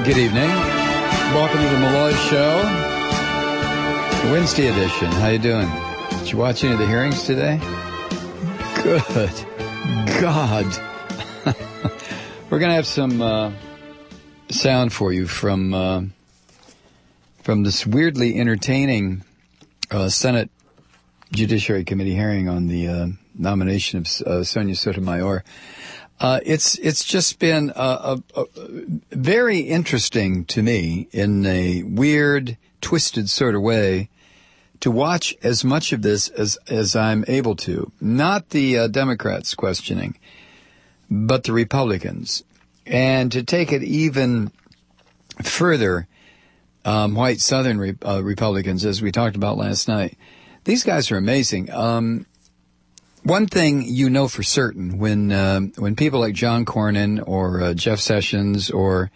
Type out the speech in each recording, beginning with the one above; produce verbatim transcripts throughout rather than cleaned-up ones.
Good evening. Welcome to the Malloy Show, Wednesday edition. How you doing? Did you watch any of the hearings today? Good God. We're going to have some uh, sound for you from uh, from this weirdly entertaining uh, Senate Judiciary Committee hearing on the uh, nomination of uh, Sonia Sotomayor. Uh, it's it's just been uh, a, a, very interesting to me in a weird, twisted sort of way to watch as much of this as as I'm able to. Not the uh, Democrats questioning, but the Republicans, and to take it even further, um, white Southern re- uh, Republicans, as we talked about last night. These guys are amazing. Um, One thing you know for certain when uh, when people like John Cornyn or uh, Jeff Sessions or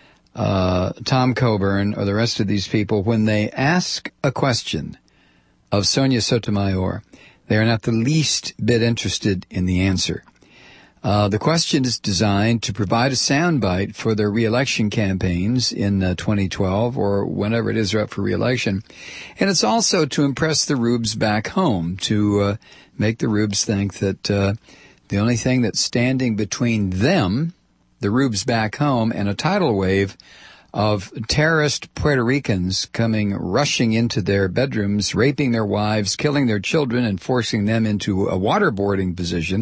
uh, Tom Coburn or the rest of these people, when they ask a question of Sonia Sotomayor, they are not the least bit interested in the answer. Uh, the question is designed to provide a soundbite for their reelection campaigns in uh, twenty twelve or whenever it is they're up for reelection. And it's also to impress the rubes back home, to uh, make the rubes think that uh, the only thing that's standing between them, the rubes back home, and a tidal wave of terrorist Puerto Ricans coming rushing into their bedrooms, raping their wives, killing their children, and forcing them into a waterboarding position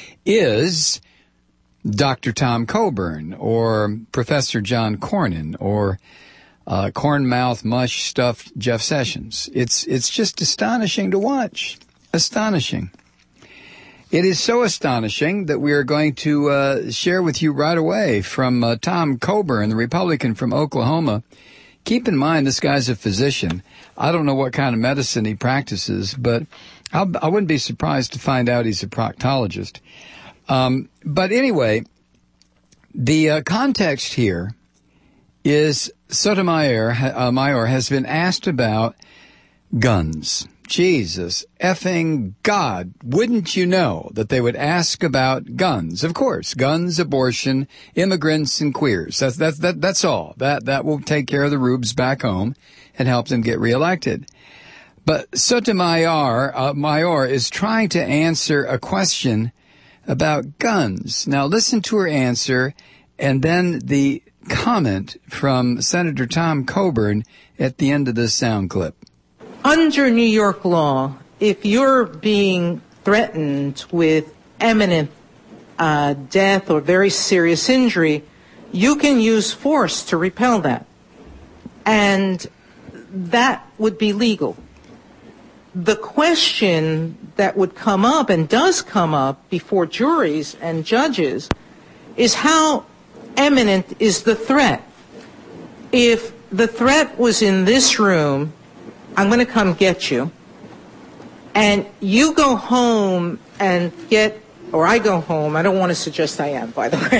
is Doctor Tom Coburn or Professor John Cornyn or uh, cornmouth mush stuffed Jeff Sessions. It's it's just astonishing to watch. Astonishing. It is so astonishing that we are going to uh, share with you right away from uh, Tom Coburn, the Republican from Oklahoma. Keep in mind, this guy's a physician. I don't know what kind of medicine he practices, but I'll, I wouldn't be surprised to find out he's a proctologist. Um, but anyway, the uh, context here is Sotomayor uh, Mayor has been asked about guns. Jesus effing God, wouldn't you know that they would ask about guns? Of course, guns, abortion, immigrants, and queers. That's that's that that's all. That that will take care of the rubes back home and help them get reelected. But Sotomayor uh, Mayor is trying to answer a question about guns. Now listen to her answer, and then the comment from Senator Tom Coburn at the end of this sound clip. Under New York law, if you're being threatened with imminent uh, death or very serious injury, you can use force to repel that. And that would be legal. The question that would come up and does come up before juries and judges is how imminent is the threat? If the threat was in this room, I'm going to come get you, and you go home and get, or I go home, I don't want to suggest I am, by the way.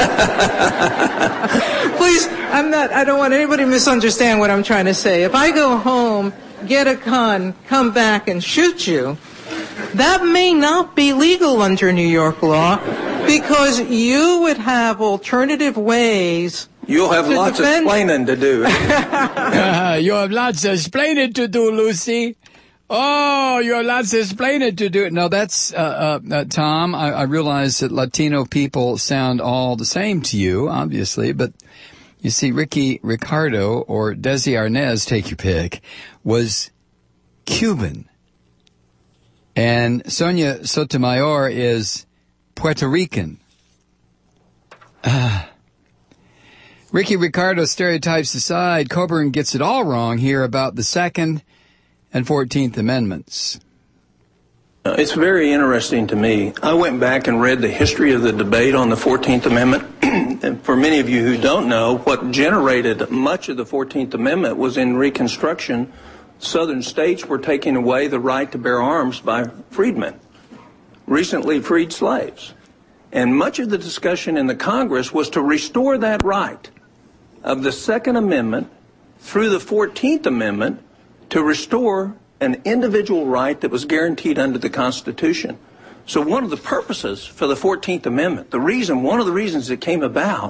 Please, I'm not, I don't want anybody to misunderstand what I'm trying to say. If I go home, get a gun, come back and shoot you, that may not be legal under New York law, because you would have alternative ways. You'll have lots defend- of explaining to do. uh, you have lots of explaining to do, Lucy. Oh, you have lots of explaining to do. No, that's, uh, uh, uh, Tom, I, I realize that Latino people sound all the same to you, obviously, but you see, Ricky Ricardo or Desi Arnaz, take your pick, was Cuban. And Sonia Sotomayor is Puerto Rican. Ah. Uh, Ricky Ricardo stereotypes aside, Coburn gets it all wrong here about the Second and Fourteenth Amendments. It's very interesting to me. I went back and read the history of the debate on the Fourteenth Amendment. And for many of you who don't know, what generated much of the Fourteenth Amendment was in Reconstruction. Southern states were taking away the right to bear arms by freedmen, recently freed slaves. And much of the discussion in the Congress was to restore that right of the Second Amendment through the Fourteenth Amendment to restore an individual right that was guaranteed under the Constitution. So one of the purposes for the Fourteenth Amendment, the reason, one of the reasons it came about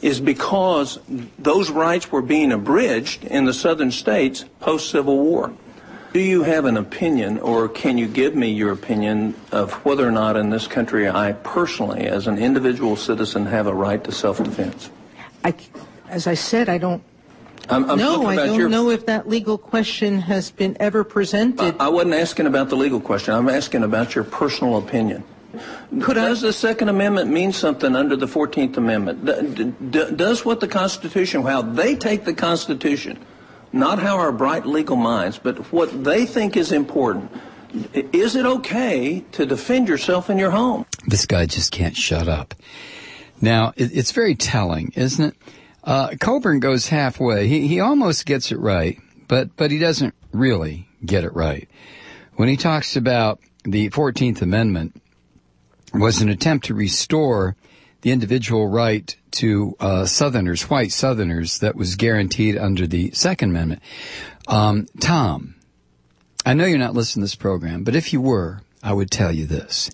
is because those rights were being abridged in the southern states post-Civil War. Do you have an opinion, or can you give me your opinion of whether or not in this country I personally, as an individual citizen, have a right to self-defense? I, as I said, I don't I'm, I'm no, I don't your, know if that legal question has been ever presented. I, I wasn't asking about the legal question. I'm asking about your personal opinion. Could does I? the Second Amendment mean something under the fourteenth Amendment? D- d- does what the Constitution, how they take the Constitution, not how our bright legal minds, but what they think is important, is it okay to defend yourself in your home? This guy just can't shut up. Now, it, it's very telling, isn't it? Uh, Coburn goes halfway. He, he almost gets it right, but, but he doesn't really get it right. When he talks about the fourteenth Amendment was an attempt to restore the individual right to uh, Southerners, white Southerners, that was guaranteed under the Second Amendment. Um, Tom, I know you're not listening to this program, but if you were, I would tell you this.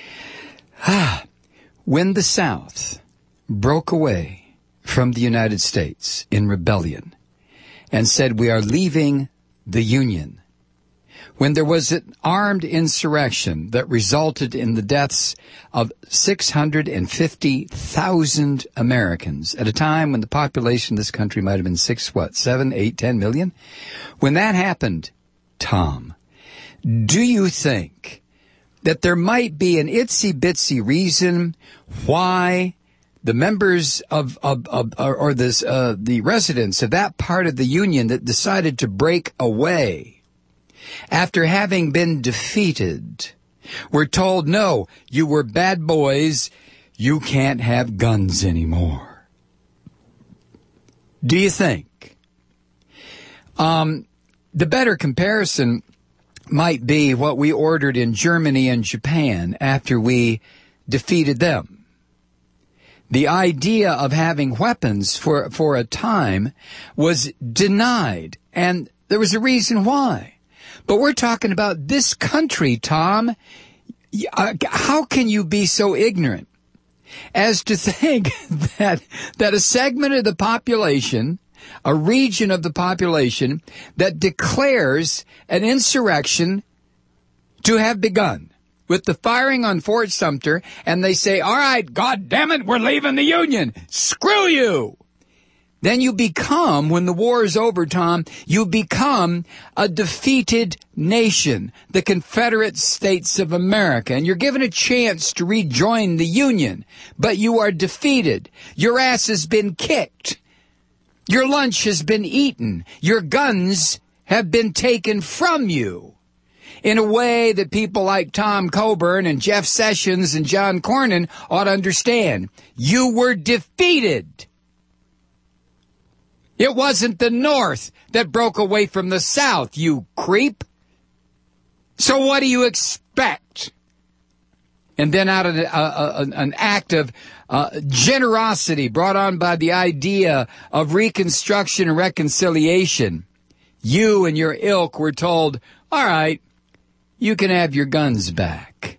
Ah, when the South broke away from the United States in rebellion and said we are leaving the Union, when there was an armed insurrection that resulted in the deaths of six hundred fifty thousand Americans at a time when the population of this country might have been six, what, seven, eight, ten million? When that happened, Tom, do you think that there might be an itsy-bitsy reason why the members of, of, of or, or this, uh, the residents of that part of the Union that decided to break away after having been defeated were told, no, you were bad boys, you can't have guns anymore? Do you think? Um, the better comparison might be what we ordered in Germany and Japan after we defeated them. The idea of having weapons for, for a time was denied, and there was a reason why. But we're talking about this country, Tom. How can you be so ignorant as to think that, that a segment of the population, a region of the population that declares an insurrection to have begun with the firing on Fort Sumter, and they say, all right, God damn it, we're leaving the Union. Screw you. Then you become, when the war is over, Tom, you become a defeated nation, the Confederate States of America, and you're given a chance to rejoin the Union, but you are defeated. Your ass has been kicked. Your lunch has been eaten. Your guns have been taken from you. In a way that people like Tom Coburn and Jeff Sessions and John Cornyn ought to understand. You were defeated. It wasn't the North that broke away from the South, you creep. So what do you expect? And then out of a, a, an act of uh, generosity brought on by the idea of reconstruction and reconciliation, you and your ilk were told, all right, you can have your guns back.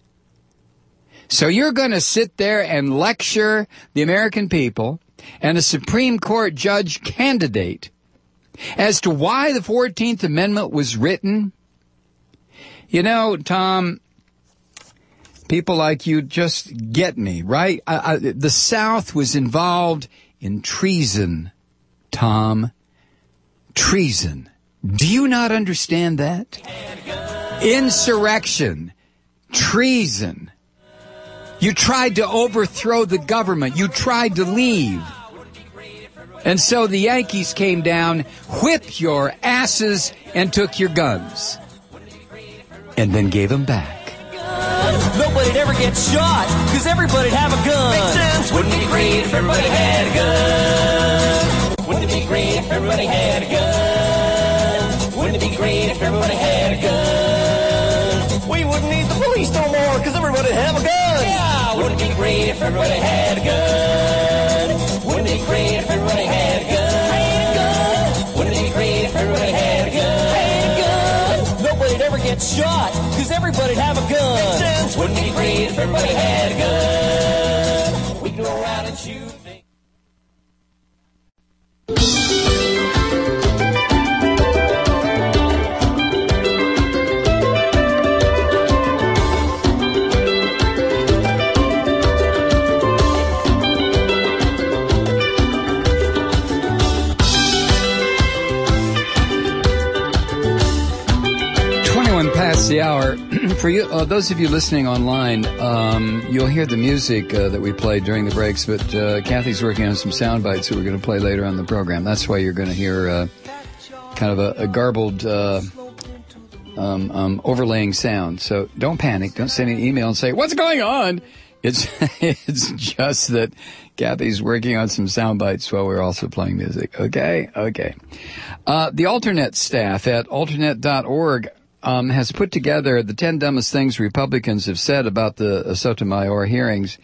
So you're going to sit there and lecture the American people and a Supreme Court judge candidate as to why the fourteenth Amendment was written? You know, Tom, people like you just get me, right? I, I, the South was involved in treason, Tom. Treason. Do you not understand that? Insurrection. Treason. You tried to overthrow the government. You tried to leave. And so the Yankees came down, whipped your asses, and took your guns. And then gave them back. Nobody'd ever get shot, because everybody'd have a gun. Makes sense. Wouldn't it be great if everybody had a gun? Wouldn't it be great if everybody had a gun? Wouldn't it be great if everybody had a gun? We wouldn't need the police no more, because everybody'd have a gun. Yeah, wouldn't it be great if everybody had a gun? Wouldn't it be great if everybody had a gun? Wouldn't it be great if everybody had a gun? Had a gun. Nobody'd ever get shot, because everybody'd have a gun. Makes sense. Wouldn't it be great if everybody had a gun? We go around and shoot things. For you, uh, those of you listening online, um, you'll hear the music uh, that we played during the breaks, but uh, Kathy's working on some sound bites that we're going to play later on the program. That's why you're going to hear uh, kind of a, a garbled, uh, um, um, overlaying sound. So don't panic. Don't send an email and say, what's going on? It's it's just that Kathy's working on some sound bites while we're also playing music. Okay? Okay. Uh, the Alternate staff at alternate dot org Um, has put together the ten dumbest things Republicans have said about the uh, Sotomayor hearings,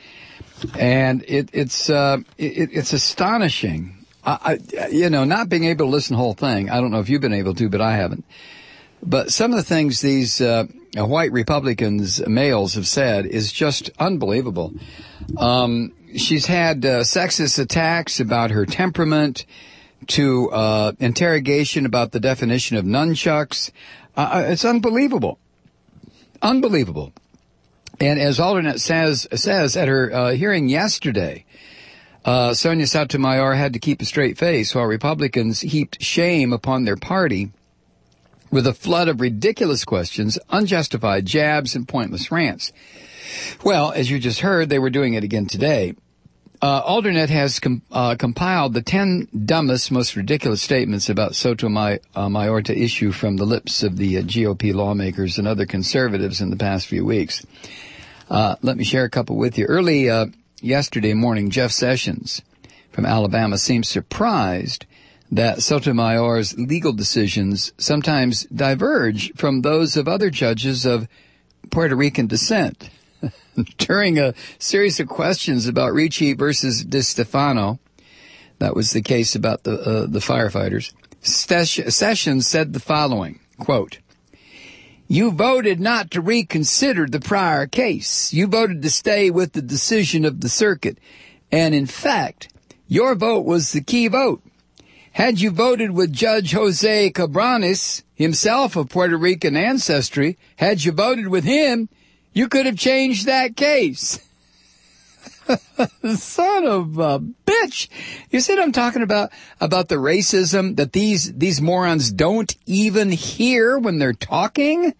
and it, it's uh, it, it's astonishing. I, I, you know, not being able to listen to the whole thing. I don't know if you've been able to, but I haven't. But some of the things these uh, white Republicans, males, have said is just unbelievable. Um, she's had uh, sexist attacks about her temperament, to uh, interrogation about the definition of nunchucks. Uh, it's unbelievable. Unbelievable. And as Alternate says, says at her uh, hearing yesterday, uh, Sonia Sotomayor had to keep a straight face while Republicans heaped shame upon their party with a flood of ridiculous questions, unjustified jabs, and pointless rants. Well, as you just heard, they were doing it again today. Uh, Alternate has com- uh, compiled the ten dumbest, most ridiculous statements about Sotomayor to issue from the lips of the uh, G O P lawmakers and other conservatives in the past few weeks. Uh, let me share a couple with you. Early uh, yesterday morning, Jeff Sessions from Alabama seemed surprised that Sotomayor's legal decisions sometimes diverge from those of other judges of Puerto Rican descent. During a series of questions about Ricci versus DeStefano, that was the case about the uh, the firefighters, Sessions said the following, quote, "You voted not to reconsider the prior case. You voted to stay with the decision of the circuit. And in fact, your vote was the key vote. Had you voted with Judge Jose Cabranes, himself of Puerto Rican ancestry, had you voted with him, you could have changed that case." Son of a bitch. You see what I'm talking about? About the racism that these, these morons don't even hear when they're talking?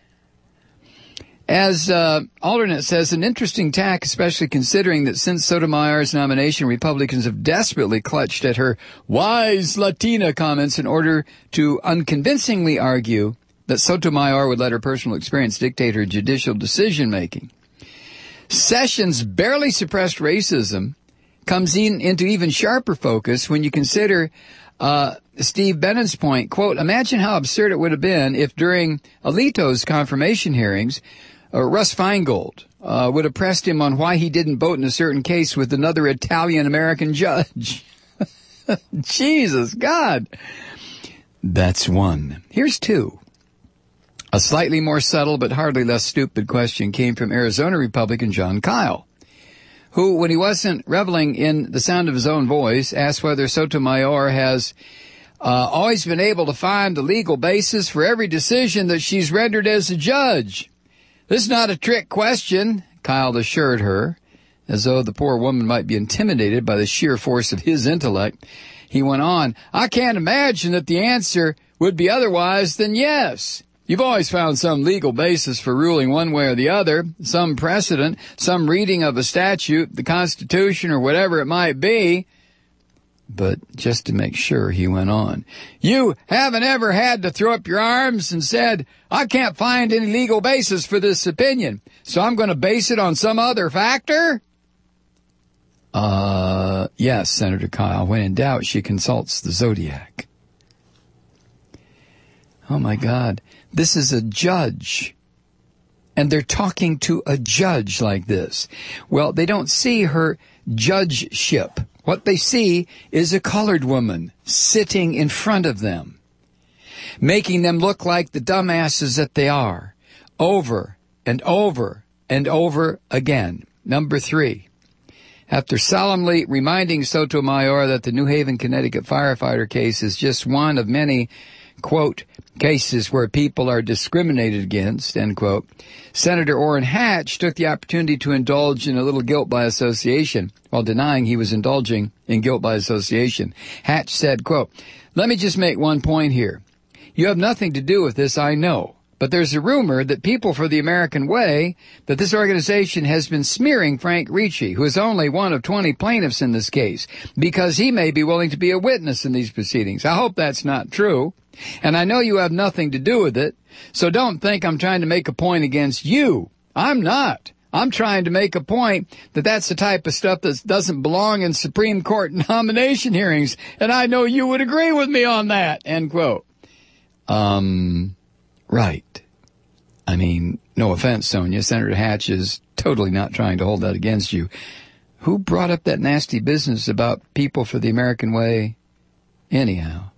As uh, Alternate says, an interesting tack, especially considering that since Sotomayor's nomination, Republicans have desperately clutched at her wise Latina comments in order to unconvincingly argue that Sotomayor would let her personal experience dictate her judicial decision-making. Sessions' barely suppressed racism comes in, into even sharper focus when you consider uh, Steve Bannon's point, quote, "Imagine how absurd it would have been if during Alito's confirmation hearings, uh, Russ Feingold uh, would have pressed him on why he didn't vote in a certain case with another Italian-American judge." Jesus, God. That's one. Here's two. A slightly more subtle but hardly less stupid question came from Arizona Republican John Kyle, who, when he wasn't reveling in the sound of his own voice, asked whether Sotomayor has uh, always been able to find the legal basis for every decision that she's rendered as a judge. "This is not a trick question," Kyle assured her, as though the poor woman might be intimidated by the sheer force of his intellect. He went on, "I can't imagine that the answer would be otherwise than yes. You've always found some legal basis for ruling one way or the other, some precedent, some reading of a statute, the Constitution, or whatever it might be." But just to make sure, he went on, "You haven't ever had to throw up your arms and said, I can't find any legal basis for this opinion, so I'm going to base it on some other factor?" Uh, yes, Senator Kyle. When in doubt, she consults the Zodiac. Oh, my God. This is a judge, and they're talking to a judge like this. Well, they don't see her judgeship. What they see is a colored woman sitting in front of them, making them look like the dumbasses that they are, over and over and over again. Number three, after solemnly reminding Sotomayor that the New Haven, Connecticut firefighter case is just one of many, quote, cases where people are discriminated against, end quote, Senator Orrin Hatch took the opportunity to indulge in a little guilt by association while denying he was indulging in guilt by association. Hatch said, quote, "Let me just make one point here. You have nothing to do with this, I know, But there's a rumor that People for the American Way, that this organization has been smearing Frank Ricci, who is only one of twenty plaintiffs in this case, because he may be willing to be a witness in these proceedings. I hope that's not true. And I know you have nothing to do with it, so don't think I'm trying to make a point against you. I'm not. I'm trying to make a point that that's the type of stuff that doesn't belong in Supreme Court nomination hearings, and I know you would agree with me on that, end quote. Um... Right. I mean, no offense, Sonia. Senator Hatch is totally not trying to hold that against you. Who brought up that nasty business about People for the American Way anyhow?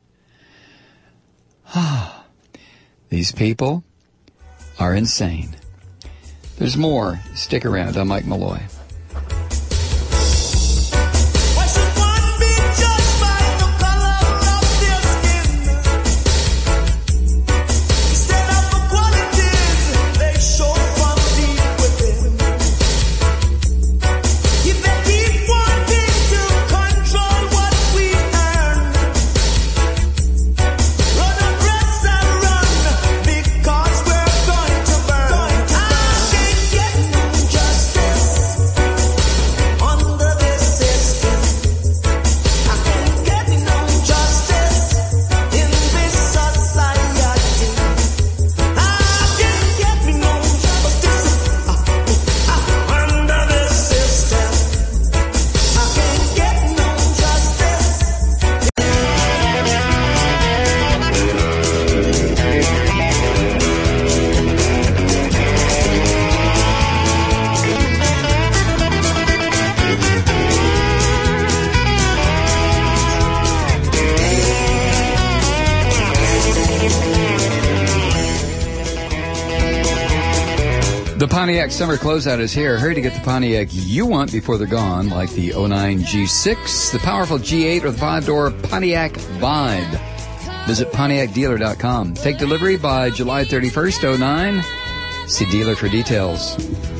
Ah, these people are insane. There's more. Stick around. I'm Mike Malloy. The Pontiac summer closeout is here. Hurry to get the Pontiac you want before they're gone, like the oh nine G six, the powerful G eight, or the five-door Pontiac Vibe. Visit Pontiac Dealer dot com. Take delivery by July thirty-first, oh nine. See dealer for details.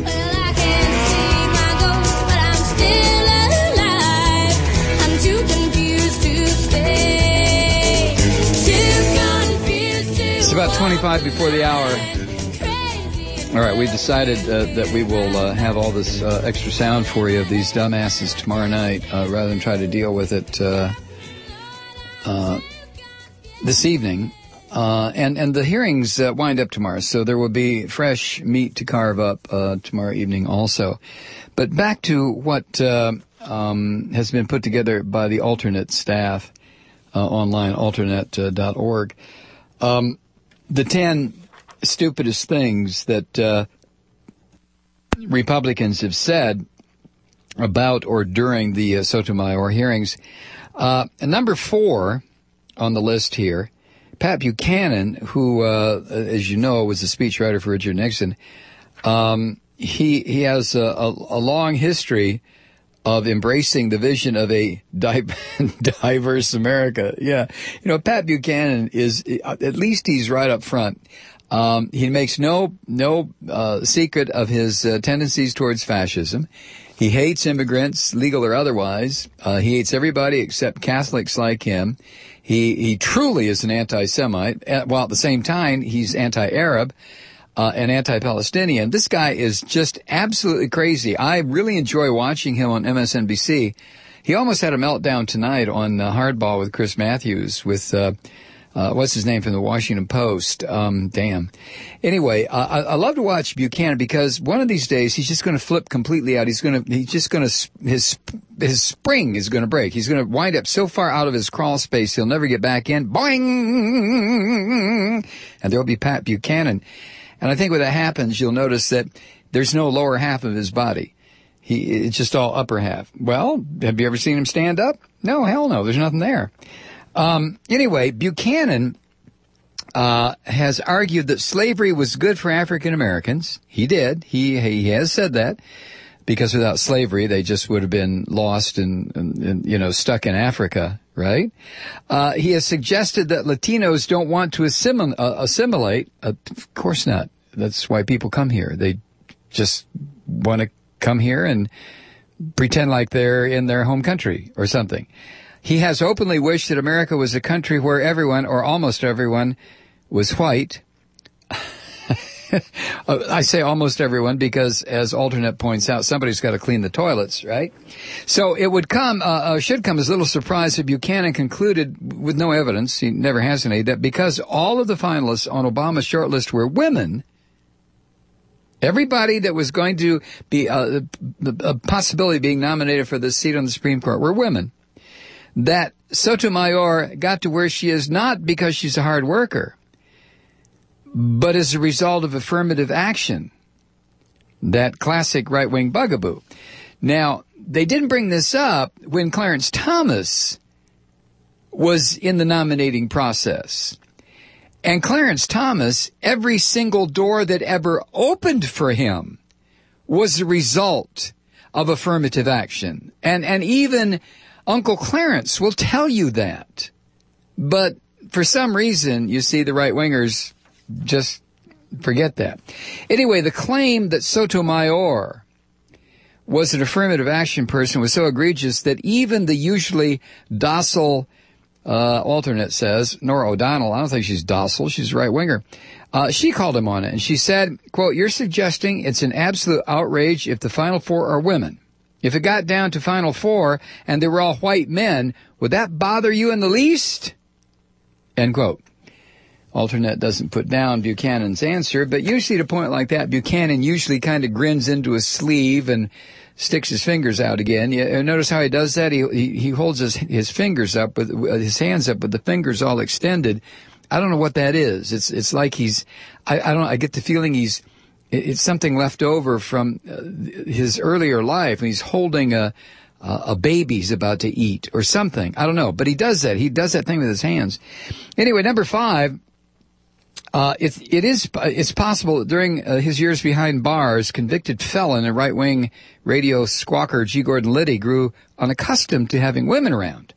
It's about twenty-five before the hour. All right, we've decided uh, that we will uh, have all this uh, extra sound for you of these dumbasses tomorrow night, uh, rather than try to deal with it uh, uh, this evening. Uh, and, and the hearings uh, wind up tomorrow, so there will be fresh meat to carve up uh, tomorrow evening also. But back to what uh, um, has been put together by the alternate staff uh, online, alternate dot org. Um, the ten stupidest things that uh, Republicans have said about or during the uh, Sotomayor hearings. Uh, number four on the list here, Pat Buchanan, who, uh, as you know, was a speechwriter for Richard Nixon. Um, he he has a, a, a long history of embracing the vision of a di- diverse America. Yeah, you know, Pat Buchanan is, at least he's right up front. Um, he makes no, no, uh, secret of his uh, tendencies towards fascism. He hates immigrants, legal or otherwise. Uh, he hates everybody except Catholics like him. He, he truly is an anti-Semite, while at the same time, he's anti-Arab, uh, and anti-Palestinian. This guy is just absolutely crazy. I really enjoy watching him on M S N B C. He almost had a meltdown tonight on uh, Hardball with Chris Matthews with, uh, Uh, what's his name from the Washington Post? Um, damn. Anyway, uh, I, I love to watch Buchanan because one of these days he's just going to flip completely out. He's going to, he's just going to, his, his spring is going to break. He's going to wind up so far out of his crawl space he'll never get back in. Boing! And there'll be Pat Buchanan. And I think when that happens, you'll notice that there's no lower half of his body. He, it's just all upper half. Well, have you ever seen him stand up? No, hell no. There's nothing there. Um, anyway, Buchanan, uh, has argued that slavery was good for African Americans. He did. He, he has said that because without slavery, they just would have been lost and, and, and you know, stuck in Africa, right? Uh, he has suggested that Latinos don't want to assimil- uh, assimilate. Uh, of course not. That's why people come here. They just want to come here and pretend like they're in their home country or something. He has openly wished that America was a country where everyone, or almost everyone, was white. I say almost everyone because, as Alternate points out, somebody's got to clean the toilets, right? So it would come, uh, uh, should come as a little surprise if Buchanan concluded, with no evidence, he never has any, that because all of the finalists on Obama's shortlist were women, everybody that was going to be uh, a possibility of being nominated for this seat on the Supreme Court were women, that Sotomayor got to where she is not because she's a hard worker, but as a result of affirmative action, that classic right-wing bugaboo. Now, they didn't bring this up when Clarence Thomas was in the nominating process. And Clarence Thomas, every single door that ever opened for him was the result of affirmative action. And, and even Uncle Clarence will tell you that. But for some reason, you see, the right-wingers just forget that. Anyway, the claim that Sotomayor was an affirmative action person was so egregious that even the usually docile uh alternate says, Nora O'Donnell, I don't think she's docile, she's a right-winger, uh, she called him on it, and she said, quote, "You're suggesting it's an absolute outrage if the final four are women. If it got down to final four and they were all white men, would that bother you in the least?" End quote. Alternate doesn't put down Buchanan's answer, but usually at a point like that, Buchanan usually kind of grins into his sleeve and sticks his fingers out again. You notice how he does that? He he, he holds his, his fingers up, with his hands up with the fingers all extended. I don't know what that is. It's it's like he's, I, I don't know, I get the feeling he's, it's something left over from his earlier life, and he's holding a, a baby he's about to eat or something. I don't know, but he does that. He does that thing with his hands. Anyway, number five. Uh, it, it is, it's possible that during uh, his years behind bars, convicted felon and right-wing radio squawker G. Gordon Liddy grew unaccustomed to having women around.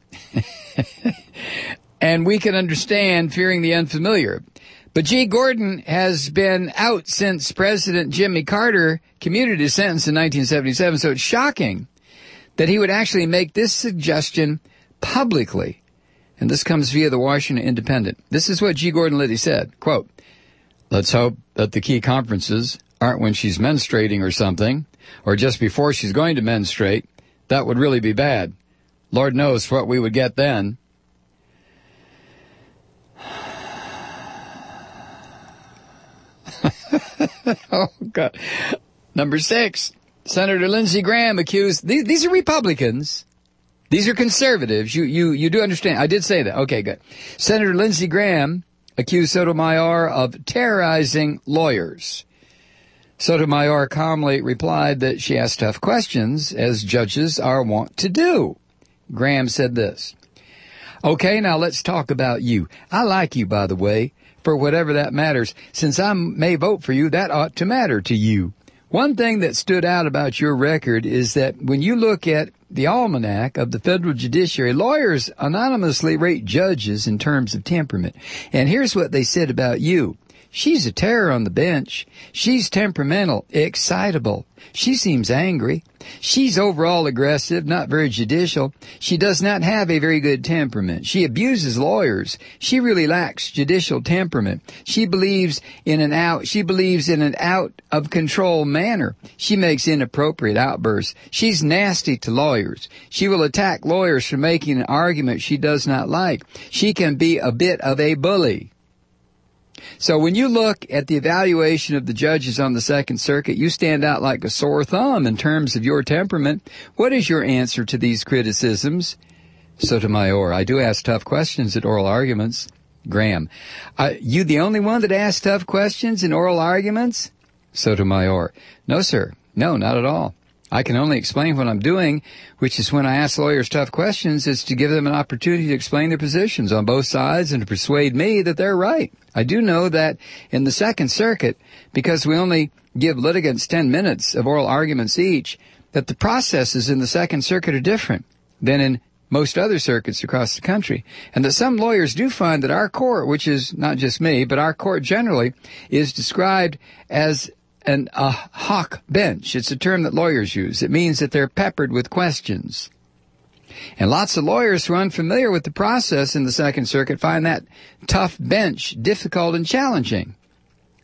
And we can understand fearing the unfamiliar. But G. Gordon has been out since President Jimmy Carter commuted his sentence in nineteen seventy-seven, so it's shocking that he would actually make this suggestion publicly. And this comes via the Washington Independent. This is what G. Gordon Liddy said, quote, "Let's hope that the key conferences aren't when she's menstruating or something, or just before she's going to menstruate. That would really be bad. Lord knows what we would get then." Oh, God. Number six, Senator Lindsey Graham accused, these, these are Republicans. These are conservatives. You, you, you do understand. I did say that. Okay, good. Senator Lindsey Graham accused Sotomayor of terrorizing lawyers. Sotomayor calmly replied that she asked tough questions, as judges are wont to do. Graham said this, "Okay, now let's talk about you. I like you, by the way, for whatever that matters. Since I may vote for you, that ought to matter to you. One thing that stood out about your record is that when you look at the almanac of the federal judiciary, lawyers anonymously rate judges in terms of temperament. And here's what they said about you. She's a terror on the bench. She's temperamental, excitable. She seems angry. She's overall aggressive, not very judicial. She does not have a very good temperament. She abuses lawyers. She really lacks judicial temperament. She believes in an out, she believes in an out of control manner. She makes inappropriate outbursts. She's nasty to lawyers. She will attack lawyers for making an argument she does not like. She can be a bit of a bully." So when you look at the evaluation of the judges on the Second Circuit, you stand out like a sore thumb in terms of your temperament. What is your answer to these criticisms? Sotomayor, I do ask tough questions at oral arguments. Graham, uh, you the only one that asks tough questions in oral arguments? Sotomayor, no, sir. No, not at all. I can only explain what I'm doing, which is when I ask lawyers tough questions, is to give them an opportunity to explain their positions on both sides and to persuade me that they're right. I do know that in the Second Circuit, because we only give litigants ten minutes of oral arguments each, that the processes in the Second Circuit are different than in most other circuits across the country, and that some lawyers do find that our court, which is not just me, but our court generally, is described as an a hawk bench. It's a term that lawyers use. It means that they're peppered with questions. And lots of lawyers who are unfamiliar with the process in the Second Circuit find that tough bench difficult and challenging.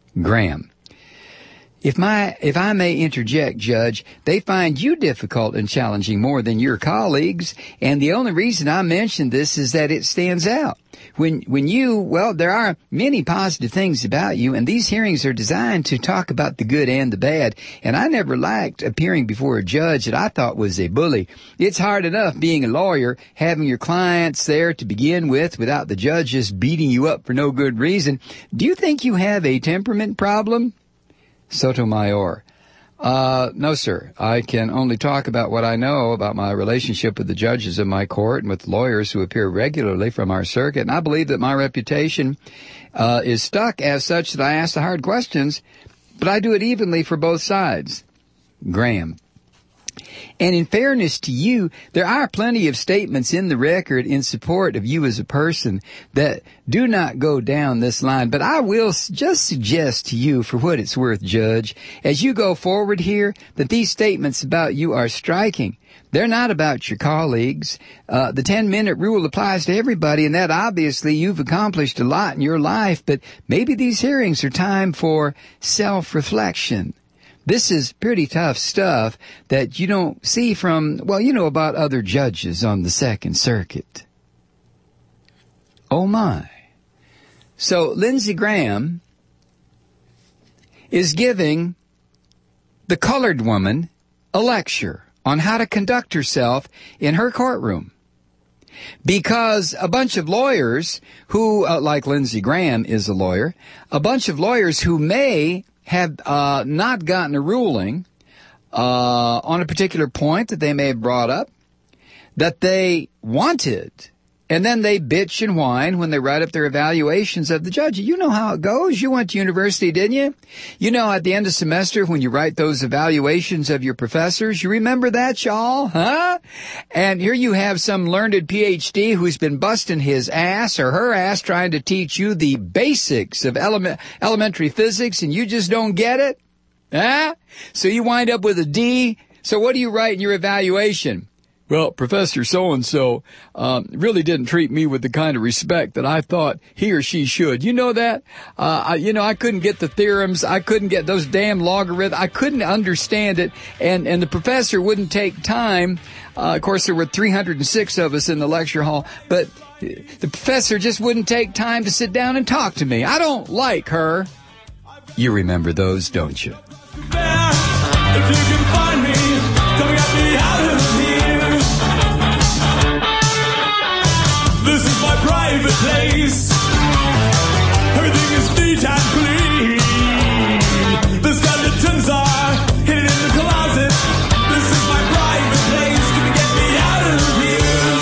Graham. If my, if I may interject, Judge, they find you difficult and challenging more than your colleagues, and the only reason I mention this is that it stands out. When, when you, well, there are many positive things about you, and these hearings are designed to talk about the good and the bad, and I never liked appearing before a judge that I thought was a bully. It's hard enough being a lawyer, having your clients there to begin with without the judge just beating you up for no good reason. Do you think you have a temperament problem? Sotomayor. Uh, no, sir. I can only talk about what I know about my relationship with the judges of my court and with lawyers who appear regularly from our circuit. And I believe that my reputation uh, is stuck as such that I ask the hard questions, but I do it evenly for both sides. Graham. And in fairness to you, there are plenty of statements in the record in support of you as a person that do not go down this line. But I will just suggest to you, for what it's worth, Judge, as you go forward here, that these statements about you are striking. They're not about your colleagues. Uh, the ten-minute rule applies to everybody, and that obviously you've accomplished a lot in your life, but maybe these hearings are time for self-reflection. This is pretty tough stuff that you don't see from, well, you know about other judges on the Second Circuit. Oh, my. So Lindsey Graham is giving the colored woman a lecture on how to conduct herself in her courtroom. Because a bunch of lawyers who, uh, like Lindsey Graham is a lawyer, a bunch of lawyers who may have uh, not gotten a ruling uh, on a particular point that they may have brought up that they wanted, and then they bitch and whine when they write up their evaluations of the judge. You know how it goes. You went to university, didn't you? You know, at the end of semester when you write those evaluations of your professors, you remember that, y'all, huh? And here you have some learned P H D who's been busting his ass or her ass trying to teach you the basics of element, elementary physics, and you just don't get it, huh? So you wind up with a D. So what do you write in your evaluation? Well, Professor so-and-so um, really didn't treat me with the kind of respect that I thought he or she should. You know that? Uh, I, you know, I couldn't get the theorems. I couldn't get those damn logarithms. I couldn't understand it. And, and the professor wouldn't take time. Uh, of course, there were three hundred six of us in the lecture hall. But the professor just wouldn't take time to sit down and talk to me. I don't like her. You remember those, don't you? If you can find me, come get me out of here. This is my private place. Everything is neat and clean. The skeletons are hidden in the closet. This is my private place. Can you get me out of here?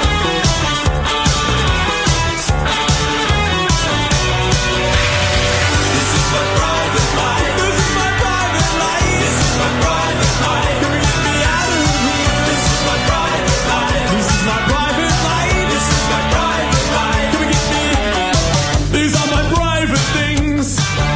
This is my private life. This is my private life. This is my private life. Can you get me out of here? This is my private life. This is my private life. This is my private life. Can we get me? These are my private things.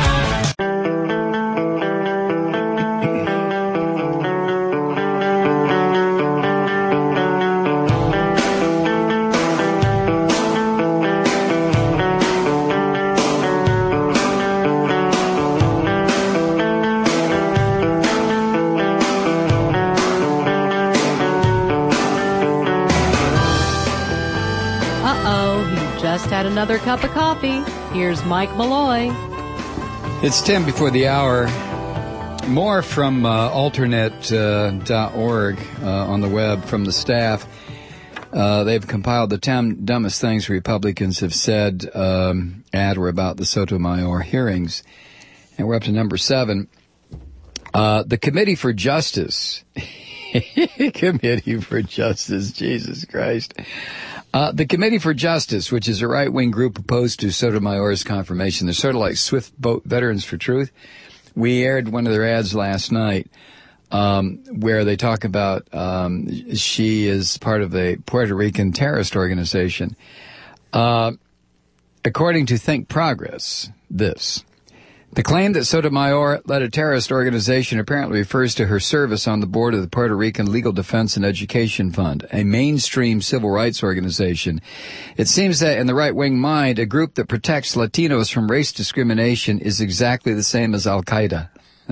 Uh-oh, he just had another cup of coffee. Here's Mike Malloy. It's ten before the hour. More from uh, alternate dot org uh, uh, on the web from the staff. Uh, they've compiled the ten dumbest things Republicans have said um, at or about the Sotomayor hearings. And we're up to number seven. Uh, the Committee for Justice. Committee for Justice, Jesus Christ. Uh, the Committee for Justice, which is a right-wing group opposed to Sotomayor's confirmation. They're sort of like Swift Boat Veterans for Truth. We aired one of their ads last night um, where they talk about um, she is part of a Puerto Rican terrorist organization. Uh, according to Think Progress, this, The claim that Sotomayor led a terrorist organization apparently refers to her service on the board of the Puerto Rican Legal Defense and Education Fund, a mainstream civil rights organization. It seems that in the right-wing mind, a group that protects Latinos from race discrimination is exactly the same as Al-Qaeda.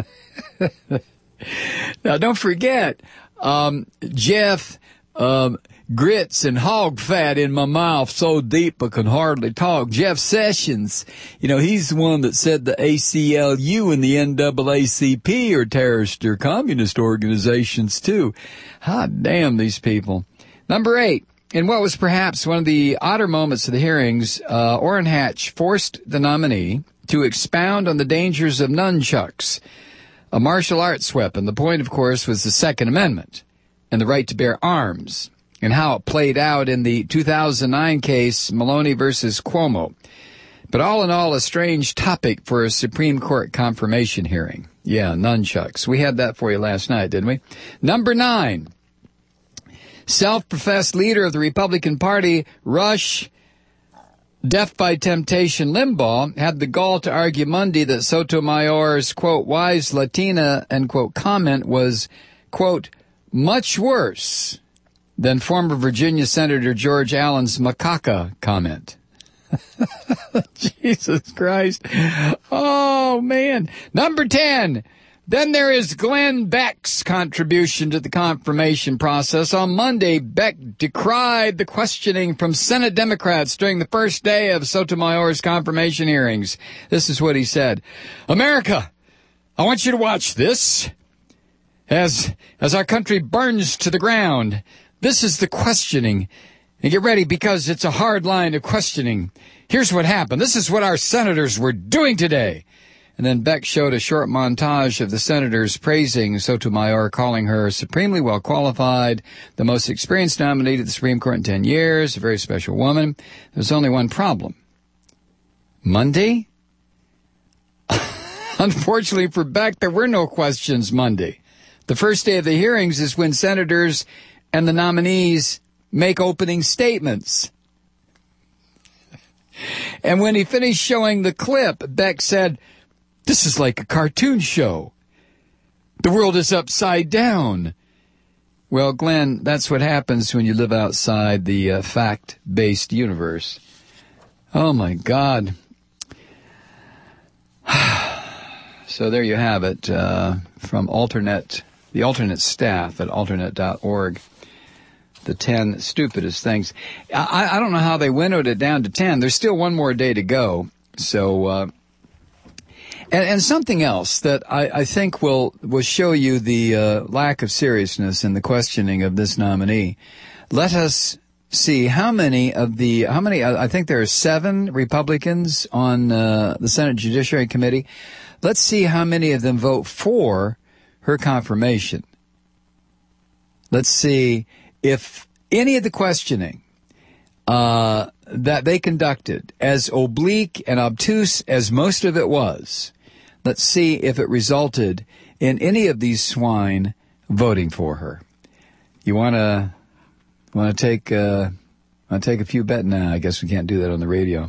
Now, don't forget, um, Jeff, um, grits and hog fat in my mouth so deep I can hardly talk. Jeff Sessions, you know, he's the one that said the A C L U and the N double A C P are terrorist or communist organizations too. Hot damn these people. Number eight, in what was perhaps one of the odder moments of the hearings, uh, Orrin Hatch forced the nominee to expound on the dangers of nunchucks, a martial arts weapon. The point, of course, was the Second Amendment and the right to bear arms, and how it played out in the two thousand nine case Maloney versus Cuomo. But all in all, a strange topic for a Supreme Court confirmation hearing. Yeah, nunchucks. We had that for you last night, didn't we? Number nine, self-professed leader of the Republican Party, Rush Death by Temptation Limbaugh, had the gall to argue Monday that Sotomayor's, quote, wise Latina, end quote, comment was, quote, much worse than former Virginia Senator George Allen's macaca comment. Jesus Christ. Oh, man. Number ten. Then there is Glenn Beck's contribution to the confirmation process. On Monday, Beck decried the questioning from Senate Democrats during the first day of Sotomayor's confirmation hearings. This is what he said. America, I want you to watch this as, as our country burns to the ground. This is the questioning. And get ready, because it's a hard line of questioning. Here's what happened. This is what our senators were doing today. And then Beck showed a short montage of the senators praising Sotomayor, calling her supremely well qualified, the most experienced nominee to the Supreme Court in ten years, a very special woman. There's only one problem. Monday? Unfortunately for Beck, there were no questions Monday. The first day of the hearings is when senators and the nominees make opening statements. And when he finished showing the clip, Beck said, this is like a cartoon show. The world is upside down. Well, Glenn, that's what happens when you live outside the uh, fact-based universe. Oh, my God. So there you have it, uh, from alternate, the alternate staff at alternate dot org. The ten stupidest things. I, I don't know how they winnowed it down to ten. There's still one more day to go. So, uh, and, and something else that I, I think will, will show you the uh, lack of seriousness in the questioning of this nominee. Let us see how many of the, how many, I think there are seven Republicans on uh, the Senate Judiciary Committee. Let's see how many of them vote for her confirmation. Let's see if any of the questioning uh, that they conducted, as oblique and obtuse as most of it was, let's see if it resulted in any of these swine voting for her. You want to want to take uh, want to take a few bet? Nah, I guess we can't do that on the radio.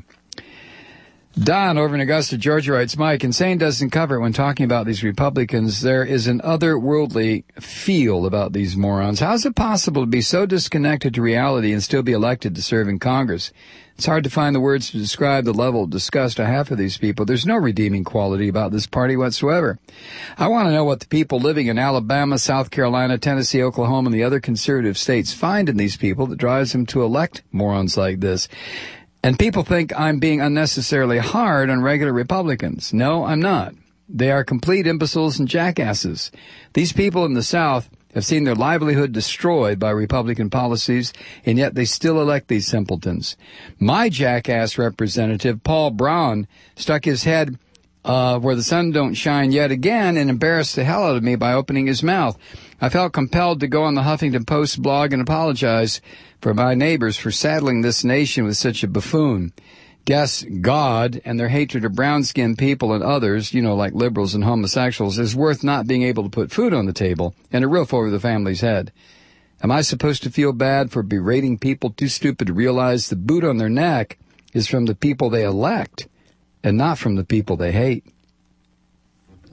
Don over in Augusta, Georgia writes, Mike, insane doesn't cover it when talking about these Republicans. There is an otherworldly feel about these morons. How is it possible to be so disconnected to reality and still be elected to serve in Congress? It's hard to find the words to describe the level of disgust I have for these people. There's no redeeming quality about this party whatsoever. I want to know what the people living in Alabama, South Carolina, Tennessee, Oklahoma, and the other conservative states find in these people that drives them to elect morons like this. And people think I'm being unnecessarily hard on regular Republicans. No, I'm not. They are complete imbeciles and jackasses. These people in the South have seen their livelihood destroyed by Republican policies, and yet they still elect these simpletons. My jackass representative, Paul Brown, stuck his head uh, where the sun don't shine yet again and embarrassed the hell out of me by opening his mouth. I felt compelled to go on the Huffington Post blog and apologize for my neighbors for saddling this nation with such a buffoon. Guess God and their hatred of brown-skinned people and others, you know, like liberals and homosexuals, is worth not being able to put food on the table and a roof over the family's head. Am I supposed to feel bad for berating people too stupid to realize the boot on their neck is from the people they elect and not from the people they hate?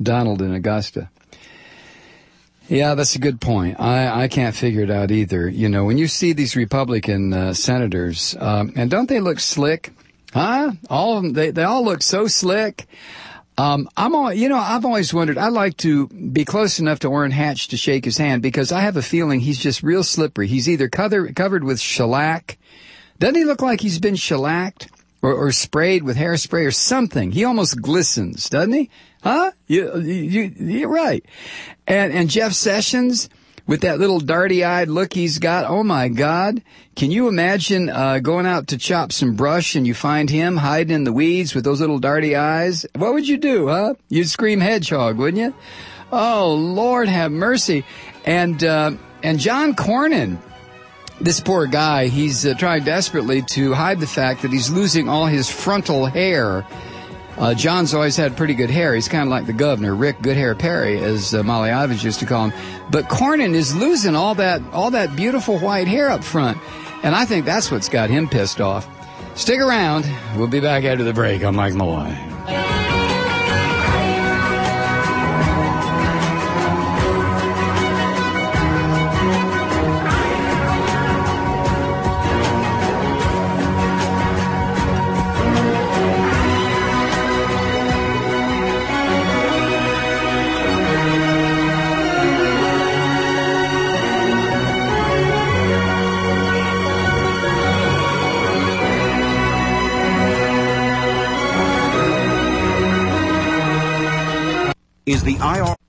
Donald in Augusta. Yeah, that's a good point. I, I can't figure it out either. You know, when you see these Republican uh, senators, um, and don't they look slick? Huh? All of them, they, they all look so slick. Um, I'm all, you know, I've always wondered, I'd like to be close enough to Orrin Hatch to shake his hand because I have a feeling he's just real slippery. He's either cover, covered with shellac. Doesn't he look like he's been shellacked or, or sprayed with hairspray or something? He almost glistens, doesn't he? Huh? You, you, you're right. And, and Jeff Sessions, with that little darty-eyed look he's got, oh my God. Can you imagine, uh, going out to chop some brush and you find him hiding in the weeds with those little darty eyes? What would you do, huh? You'd scream hedgehog, wouldn't you? Oh, Lord have mercy. And, uh, and John Cornyn, this poor guy, he's uh, trying desperately to hide the fact that he's losing all his frontal hair. Uh, John's always had pretty good hair. He's kind of like the governor, Rick Good Hair Perry, as uh, Molly Ivins used to call him. But Cornyn is losing all that, all that beautiful white hair up front. And I think that's what's got him pissed off. Stick around. We'll be back after the break. I'm Mike Malloy. Is the I R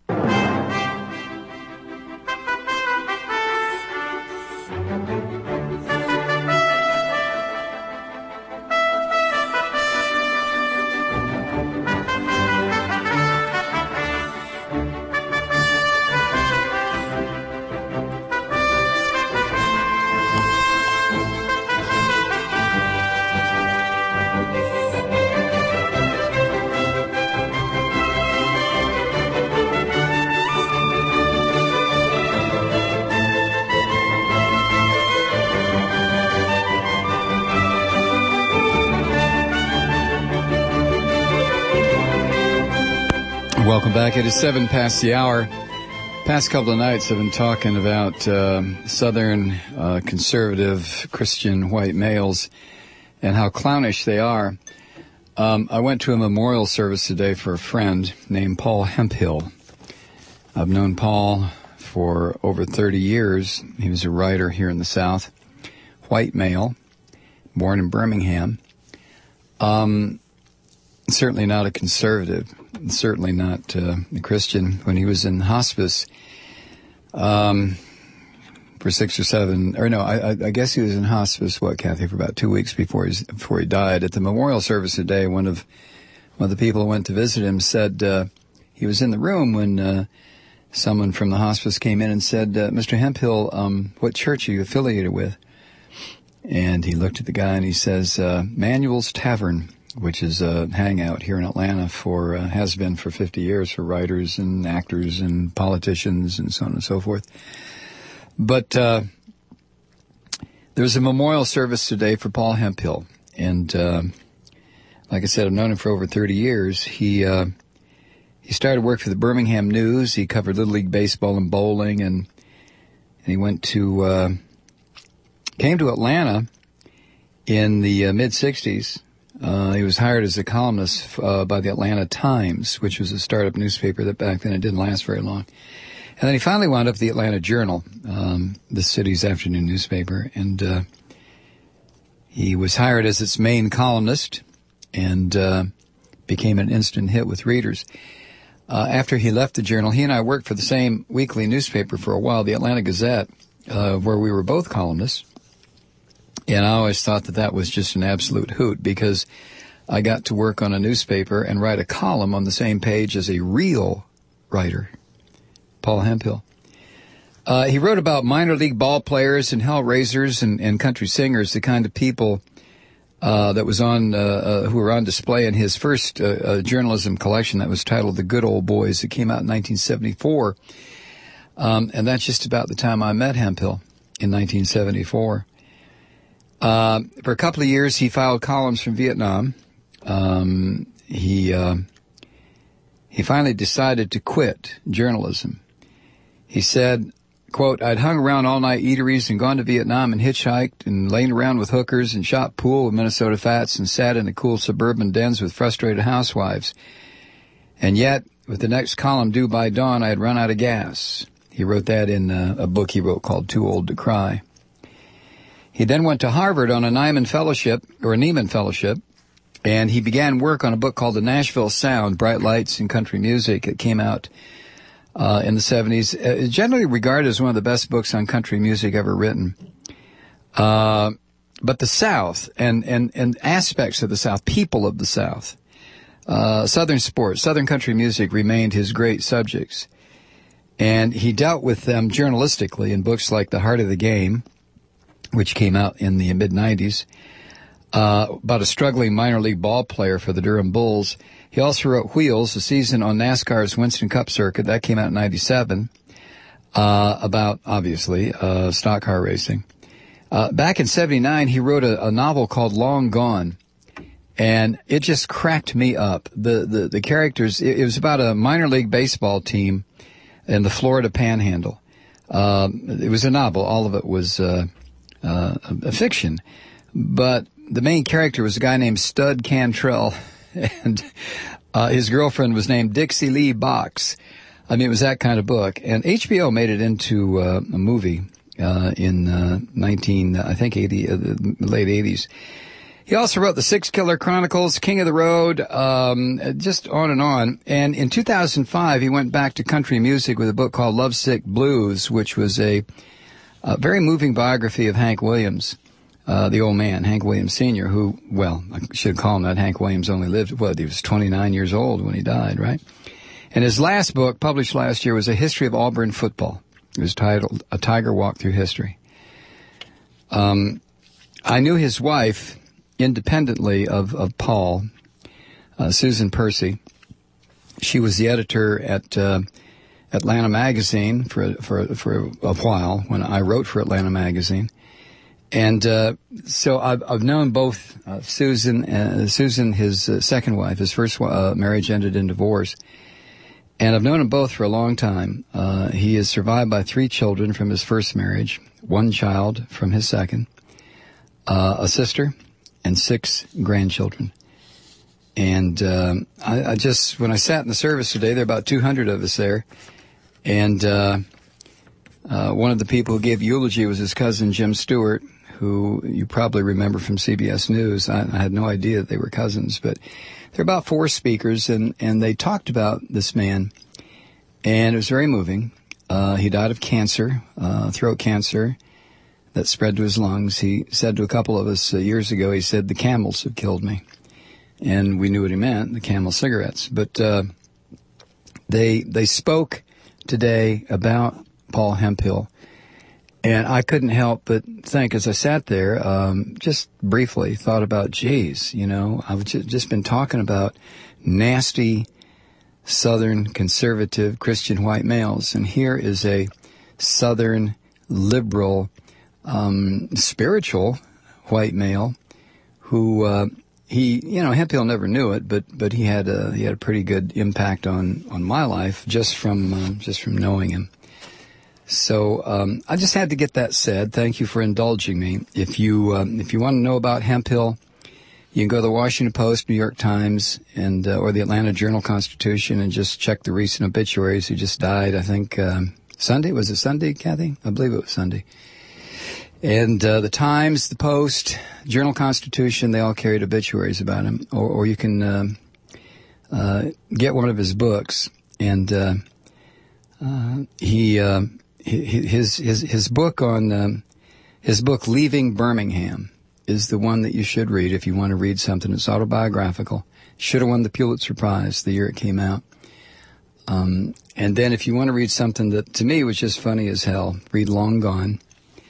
Welcome back. It is seven past the hour. Past couple of nights I've been talking about uh, Southern uh, conservative Christian white males and how clownish they are. Um, I went to a memorial service today for a friend named Paul Hemphill. I've known Paul for over thirty years. He was a writer here in the South. White male, born in Birmingham. Um, certainly not a conservative. Certainly not uh, a Christian. When he was in hospice um, for six or seven, or no, I, I guess he was in hospice, what, Kathy, for about two weeks before, he's, before he died. At the memorial service today, one of one of the people who went to visit him said uh, he was in the room when uh, someone from the hospice came in and said, uh, Mister Hemphill, um, what church are you affiliated with? And he looked at the guy and he says, uh, Manuel's Tavern, which is a hangout here in Atlanta for, uh, has been for fifty years for writers and actors and politicians and so on and so forth. But, uh, there's a memorial service today for Paul Hemphill. And, uh, like I said, I've known him for over thirty years. He, uh, he started work for the Birmingham News. He covered Little League baseball and bowling, and, and he went to, uh, came to Atlanta in the uh, mid sixties. Uh, he was hired as a columnist uh, by the Atlanta Times, which was a startup newspaper that back then it didn't last very long. And then he finally wound up at the Atlanta Journal, um, the city's afternoon newspaper, and uh, he was hired as its main columnist and uh, became an instant hit with readers. Uh, after he left the Journal, he and I worked for the same weekly newspaper for a while, the Atlanta Gazette, uh, where we were both columnists. And I always thought that that was just an absolute hoot because I got to work on a newspaper and write a column on the same page as a real writer, Paul Hemphill. Uh, he wrote about minor league ball players and hellraisers and, and country singers, the kind of people uh, that was on, uh, uh, who were on display in his first uh, uh, journalism collection that was titled The Good Old Boys. It came out in nineteen seventy-four. Um, and that's just about the time I met Hemphill in nineteen seventy-four. Uh, for a couple of years, he filed columns from Vietnam. Um, he, uh, he finally decided to quit journalism. He said, quote, I'd hung around all night eateries and gone to Vietnam and hitchhiked and lain around with hookers and shot pool with Minnesota Fats and sat in the cool suburban dens with frustrated housewives. And yet, with the next column due by dawn, I had run out of gas. He wrote that in uh, a book he wrote called Too Old to Cry. He then went to Harvard on a Nieman Fellowship, or a Nieman Fellowship, and he began work on a book called The Nashville Sound, Bright Lights in Country Music. It came out uh, in the seventies. Uh, generally regarded as one of the best books on country music ever written. Uh, but the South and, and, and aspects of the South, people of the South, uh, Southern sports, Southern country music remained his great subjects. And he dealt with them journalistically in books like The Heart of the Game, which came out in the mid nineties, uh, about a struggling minor league ball player for the Durham Bulls. He also wrote Wheels, a season on NASCAR's Winston Cup circuit. That came out in ninety-seven, uh, about, obviously, uh, stock car racing. Uh, back in seventy-nine, he wrote a, a novel called Long Gone, and it just cracked me up. The, the, the characters, it, it was about a minor league baseball team in the Florida Panhandle. Um, it was a novel. All of it was, uh, Uh, a fiction, but the main character was a guy named Stud Cantrell, and uh, his girlfriend was named Dixie Lee Box. I mean, it was that kind of book, and H B O made it into uh, a movie uh, in uh, nineteen, I think, eighty, uh, the late eighties. He also wrote The Six Killer Chronicles, King of the Road, um, just on and on. And in two thousand five, he went back to country music with a book called Lovesick Blues, which was a A very moving biography of Hank Williams, uh, the old man, Hank Williams Senior, who, well, I should call him that. Hank Williams only lived, what, he was twenty-nine years old when he died, right? And his last book, published last year, was A History of Auburn Football. It was titled A Tiger Walk Through History. Um, I knew his wife independently of, of Paul, uh, Susan Percy. She was the editor at, uh, Atlanta Magazine for for for a while when I wrote for Atlanta Magazine, and uh, so I've I've known both uh, Susan uh, Susan his uh, second wife. His first uh, marriage ended in divorce, and I've known them both for a long time. Uh, he is survived by three children from his first marriage, one child from his second, uh, a sister, and six grandchildren. And um, I, I just when I sat in the service today, there were about two hundred of us there. And uh, uh, one of the people who gave eulogy was his cousin, Jim Stewart, who you probably remember from C B S News. I, I had no idea that they were cousins, but there were about four speakers, and, and they talked about this man, and it was very moving. Uh, he died of cancer, uh, throat cancer, that spread to his lungs. He said to a couple of us uh, years ago, he said, the Camels have killed me. And we knew what he meant, the Camel cigarettes. But uh, they they spoke today about Paul Hemphill, and I couldn't help but think as I sat there, um, just briefly thought about, geez, you know, I've just been talking about nasty Southern conservative Christian white males, and here is a Southern liberal, um, spiritual white male who uh, he, you know, Hemphill never knew it, but but he had a he had a pretty good impact on on my life just from uh, just from knowing him. So um, I just had to get that said. Thank you for indulging me. If you um, if you want to know about Hemphill, you can go to the Washington Post, New York Times, and uh, or the Atlanta Journal-Constitution, and just check the recent obituaries. He just died, I think, um, Sunday. Was it Sunday, Kathy? I believe it was Sunday. And uh, the Times, the Post, Journal-Constitution, they all carried obituaries about him. Or, or you can uh, uh, get one of his books. And uh, uh, he, uh, his his his book on um, his book Leaving Birmingham is the one that you should read if you want to read something that's autobiographical. Should have won the Pulitzer Prize the year it came out. Um, and then if you want to read something that to me was just funny as hell, read Long Gone.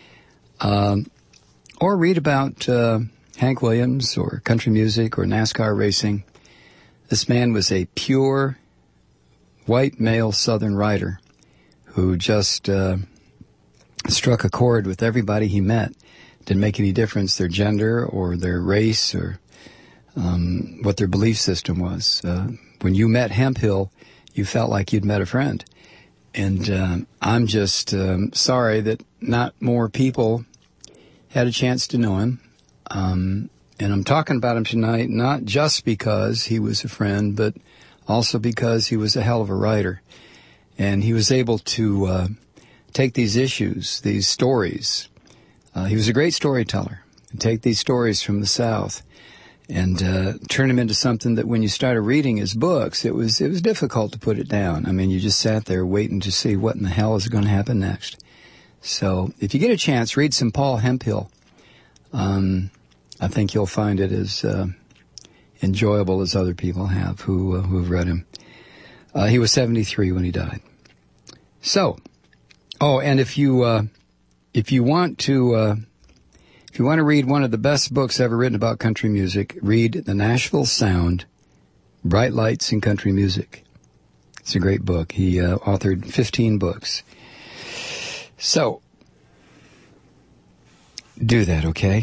Um, or read about uh, Hank Williams or country music or NASCAR racing. This man was a pure white male Southern writer who just uh, struck a chord with everybody he met. Didn't make any difference their gender or their race or um, what their belief system was. Uh, when you met Hemphill, you felt like you'd met a friend. And um, I'm just um, sorry that not more people had a chance to know him. Um, and I'm talking about him tonight not just because he was a friend, but also because he was a hell of a writer. And he was able to uh, take these issues, these stories. Uh, he was a great storyteller. And take these stories from the South and uh, turn them into something that when you started reading his books, it was it was difficult to put it down. I mean, you just sat there waiting to see what in the hell is going to happen next. So if you get a chance, read some Paul Hemphill. Um, I think you'll find it as uh, enjoyable as other people have who uh, who have read him. Uh, he was seventy-three when he died. So, oh, and if you uh, if you want to. Uh, If you want to read one of the best books ever written about country music, read The Nashville Sound, Bright Lights in Country Music. It's a great book. He uh, authored fifteen books. So, do that, okay?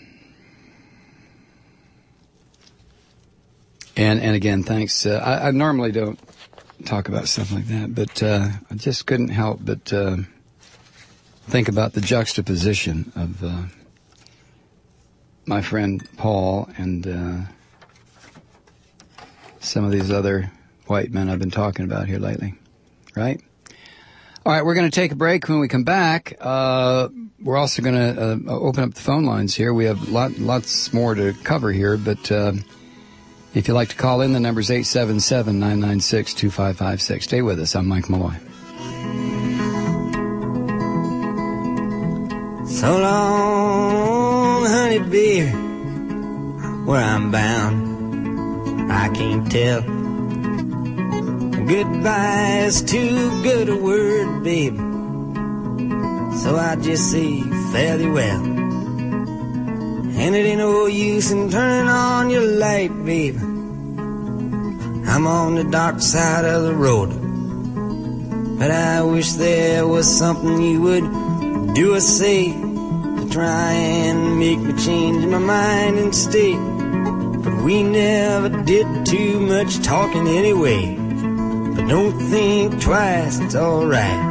And and again, thanks. Uh, I, I normally don't talk about stuff like that, but uh, I just couldn't help but uh, think about the juxtaposition of... Uh, my friend Paul and uh, some of these other white men I've been talking about here lately, right? All right, we're going to take a break. When we come back, uh, we're also going to uh, open up the phone lines here. We have lot, lots more to cover here, but uh, if you'd like to call in, the number's eight seven seven, nine nine six, two five five six. Stay with us. I'm Mike Malloy. So long, honey beer, where I'm bound, I can't tell. Goodbye is too good a word, babe, so I just say fairly well. And it ain't no use in turning on your light, babe, I'm on the dark side of the road. But I wish there was something you would do or say to try and make me change my mind and stay. But we never did too much talking anyway. But don't think twice, it's alright.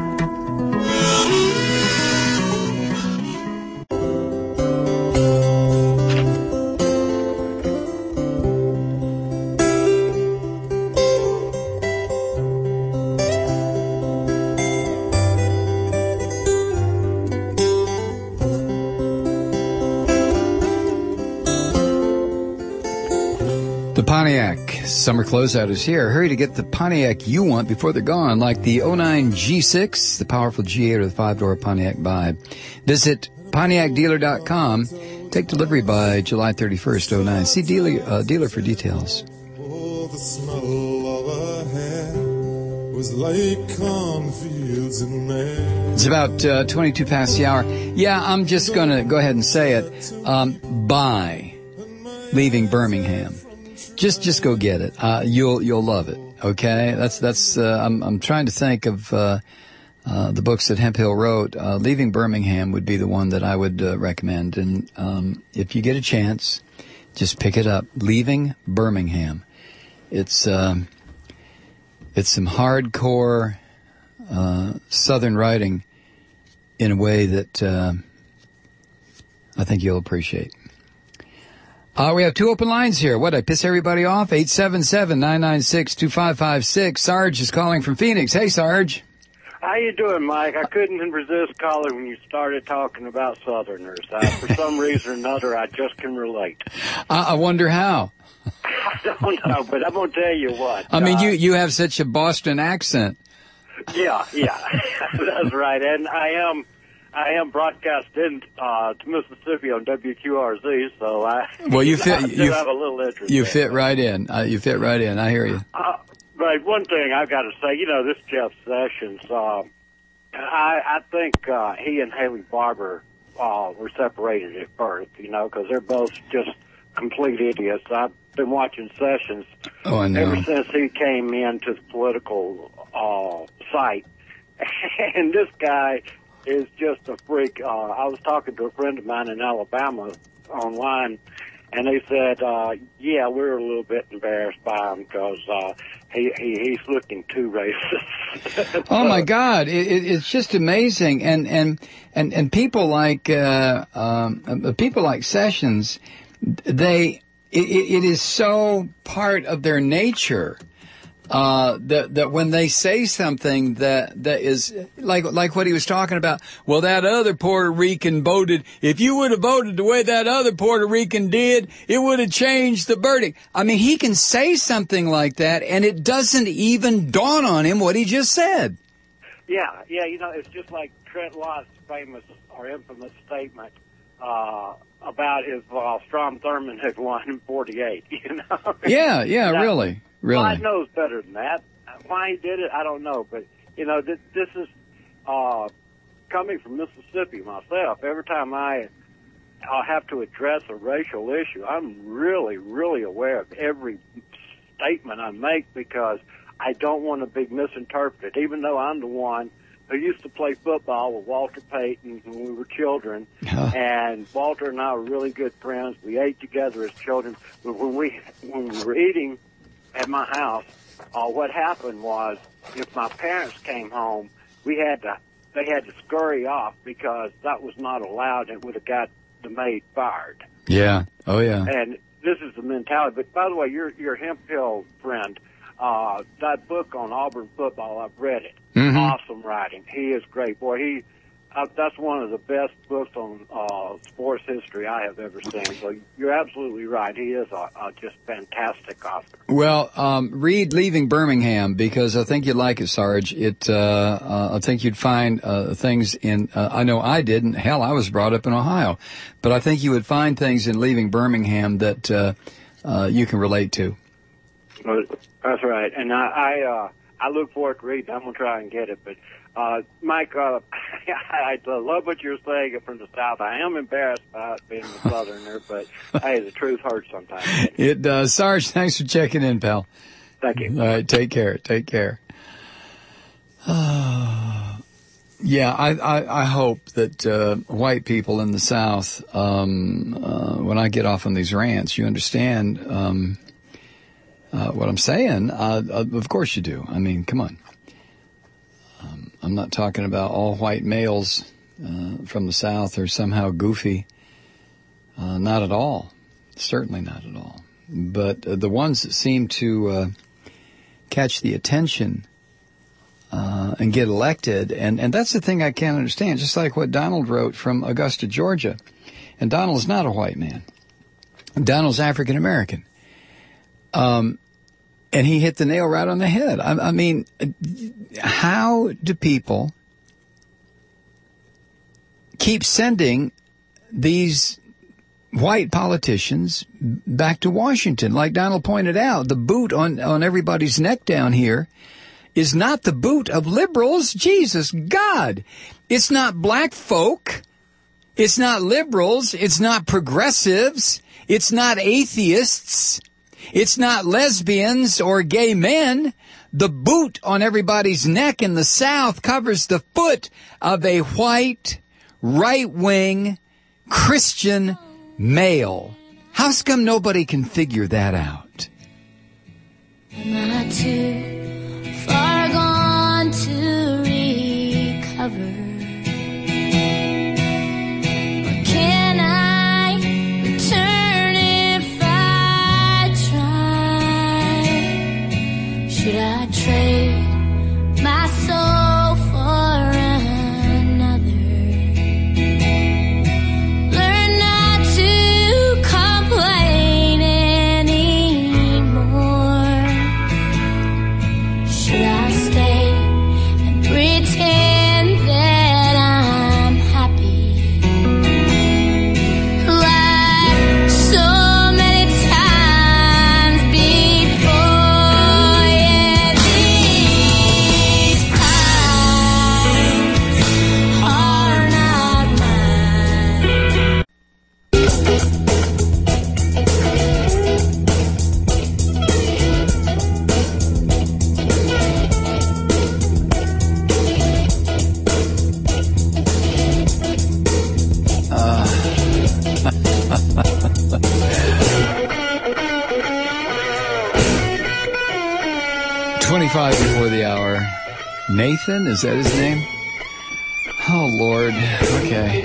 Pontiac summer closeout is here. Hurry to get the Pontiac you want before they're gone, like the oh nine G six, the powerful G eight, or the five-door Pontiac Vibe. Visit Pontiac Dealer dot com. Take delivery by July thirty-first, oh nine. See dealer, uh, dealer for details. Oh, the smell of her hair was like cornfields in May. It's about uh, twenty-two past the hour. Yeah, I'm just going to go ahead and say it. Um, bye. Leaving Birmingham. Just, just go get it. Uh, you'll, you'll love it. Okay, that's that's. Uh, I'm, I'm trying to think of uh, uh, the books that Hemphill wrote. Uh, Leaving Birmingham would be the one that I would uh, recommend. And um, if you get a chance, just pick it up. Leaving Birmingham. It's um, it's some hardcore uh, Southern writing in a way that uh, I think you'll appreciate. Uh, we have two open lines here. What, I piss everybody off? eight seven seven, nine nine six, two five five six. Sarge is calling from Phoenix. Hey, Sarge. How you doing, Mike? I couldn't resist calling when you started talking about Southerners. Uh, for some reason or another, I just can relate. I, I wonder how. I don't know, but I'm going to tell you what. I mean, uh, you, you have such a Boston accent. Yeah, yeah. That's right. And I am... I am broadcasting uh, to Mississippi on W Q R Z, so I, well, you fit, I do you, have a little interest. You there. fit right in. Uh, you fit right in. I hear you. Uh, but one thing I've got to say, you know, this Jeff Sessions, uh, I, I think uh, he and Haley Barbour uh, were separated at birth, you know, because they're both just complete idiots. I've been watching Sessions oh, I know. ever since he came into the political uh, site, and this guy is just a freak. Uh, I was talking to a friend of mine in Alabama online, And they said, uh, yeah, we're a little bit embarrassed by him because uh, he, he he's looking too racist. Oh my God, it, it, it's just amazing, and and and and people like uh, um, people like Sessions, they it, it is so part of their nature. Uh, that, that when they say something that, that is like, like what he was talking about, well, that other Puerto Rican voted, if you would have voted the way that other Puerto Rican did, it would have changed the verdict. I mean, he can say something like that and it doesn't even dawn on him what he just said. Yeah, yeah, you know, it's just like Trent Lott's famous or infamous statement, uh, about if, uh, Strom Thurmond had won in forty-eight, you know? Yeah, yeah, now, really. Really? God knows better than that. Why he did it, I don't know. But, you know, this, this is uh, coming from Mississippi myself. Every time I I'll have to address a racial issue, I'm really, really aware of every statement I make because I don't want to be misinterpreted, even though I'm the one who used to play football with Walter Payton when we were children. Huh. And Walter and I were really good friends. We ate together as children. But when we, when we were eating at my house, uh, what happened was if my parents came home, we had to, they had to scurry off because that was not allowed and it would have got the maid fired. Yeah. Oh, yeah. And this is the mentality. But by the way, your, your Hemphill friend, uh, that book on Auburn football, I've read it. Mm-hmm. Awesome writing. He is great. Boy, he, Uh, that's one of the best books on uh, sports history I have ever seen. So you're absolutely right. He is a, a just fantastic author. Well, um, read Leaving Birmingham because I think you'd like it, Sarge. It, uh, uh, I think you'd find uh, things in. Uh, I know I didn't. Hell, I was brought up in Ohio, but I think you would find things in Leaving Birmingham that uh, uh, you can relate to. Well, that's right, and I I, uh, I look forward to reading. I'm gonna try and get it, but. Uh, Mike, uh, I love what you're saying from the South. I am embarrassed about being a Southerner, but hey, the truth hurts sometimes. It does. Sarge, thanks for checking in, pal. Thank you. All right, take care. Take care. Uh, yeah, I, I, I hope that uh, white people in the South, um, uh, when I get off on these rants, you understand um, uh, what I'm saying. Uh, of course you do. I mean, come on. Um, I'm not talking about all white males uh, from the South are somehow goofy. Uh, not at all. Certainly not at all. But uh, the ones that seem to uh, catch the attention uh, and get elected, and, and that's the thing I can't understand, just like what Donald wrote from Augusta, Georgia. And Donald's not a white man. Donald's African American. Um And he hit the nail right on the head. I, I mean, how do people keep sending these white politicians back to Washington? Like Donald pointed out, the boot on, on everybody's neck down here is not the boot of liberals. Jesus, God. It's not black folk. It's not liberals. It's not progressives. It's not atheists. It's not lesbians or gay men. The boot on everybody's neck in the South covers the foot of a white, right-wing, Christian male. How come nobody can figure that out? Am I too far gone to recover? Or can I return if I try? Should I trade my soul for another? Learn not to complain anymore. twenty-five before the hour. Nathan, is that his name? Oh, Lord. Okay.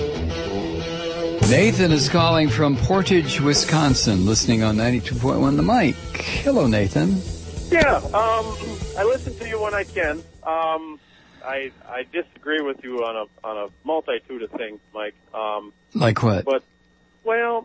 Nathan is calling from Portage, Wisconsin, listening on ninety-two point one The Mic. Hello, Nathan. Yeah, um, I listen to you when I can. Um, I I disagree with you on a on a multitude of things, Mike. Um, like what? But, well,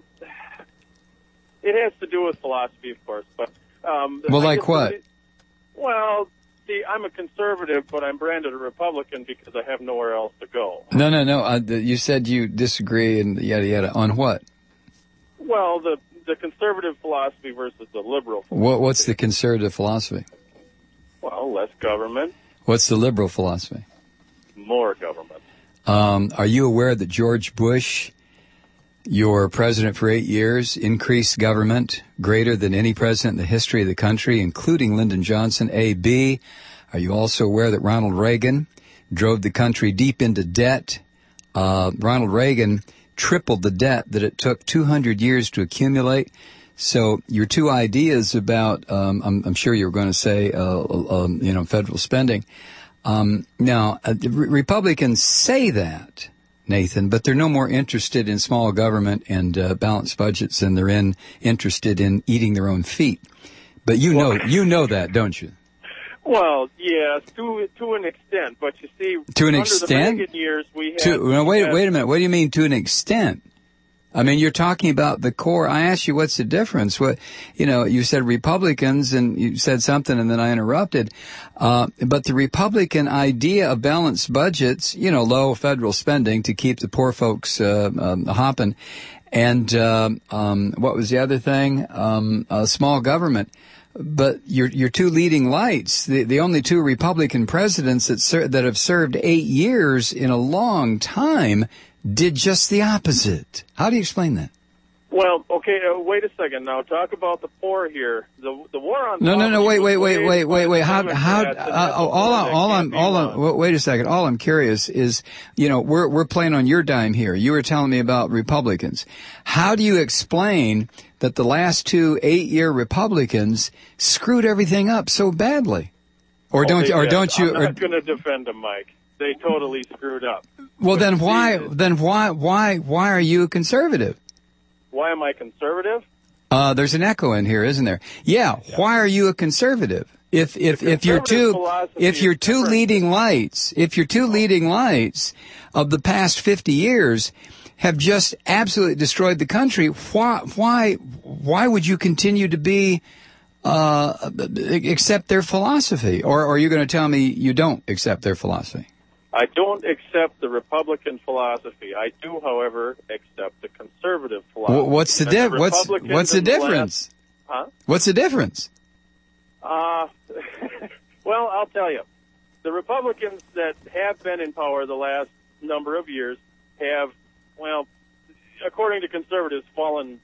it has to do with philosophy, of course. But um, well, I like what? Really, well, see, I'm a conservative, but I'm branded a Republican because I have nowhere else to go. No, no, no. Uh, the, you said you disagree and yada yada. On what? Well, the the conservative philosophy versus the liberal philosophy. What, what's the conservative philosophy? Well, less government. What's the liberal philosophy? More government. Um, are you aware that George Bush, your president for eight years, increased government greater than any president in the history of the country, including Lyndon Johnson, A, B? Are you also aware that Ronald Reagan drove the country deep into debt? Uh, Ronald Reagan tripled the debt that it took two hundred years to accumulate. So your two ideas about, um, I'm, I'm sure you were going to say, uh, um, you know, federal spending. Um, now, uh, re- Republicans say that, Nathan, but they're no more interested in small government and uh, balanced budgets than they're in interested in eating their own feet. But you know, you know that, don't you? Well, yes, to to an extent, but you see, to an under extent, the Reagan years, we had. To, no, wait, had, wait a minute. What do you mean to an extent? I mean, you're talking about the core. I asked you, what's the difference? What, you know, you said Republicans, and you said something, and then I interrupted. Uh, but the Republican idea of balanced budgets, you know, low federal spending to keep the poor folks uh, um, hopping, and uh, um, what was the other thing? Um, uh, small government. But your your two leading lights, the the only two Republican presidents that ser- that have served eight years in a long time, did just the opposite. How do you explain that? Well, okay, uh, wait a second. Now, talk about the poor here. The the war on no, no, no. Wait, wait, wait, wait, wait, wait. How how? Uh, all I'm, all I'm, all I'm. Wait a second. All I'm curious is, you know, we're we're playing on your dime here. You were telling me about Republicans. How do you explain that the last two eight-year Republicans screwed everything up so badly, or oh, don't or did. don't you? I'm not going to defend them, Mike. They totally screwed up. Well, then why? Then why? Why? Why are you a conservative? Why am I conservative? Uh, there's an echo in here, isn't there? Yeah. Why are you a conservative? If if if you're two if you're two leading lights, if your two leading lights of the past fifty years have just absolutely destroyed the country, why why why would you continue to be uh accept their philosophy? Or, or are you going to tell me you don't accept their philosophy? I don't accept the Republican philosophy. I do, however, accept the conservative philosophy. What's the diff- What's what's the difference? Last, huh? What's the difference? Uh, well, I'll tell you. The Republicans that have been in power the last number of years have, well, according to conservatives, fallen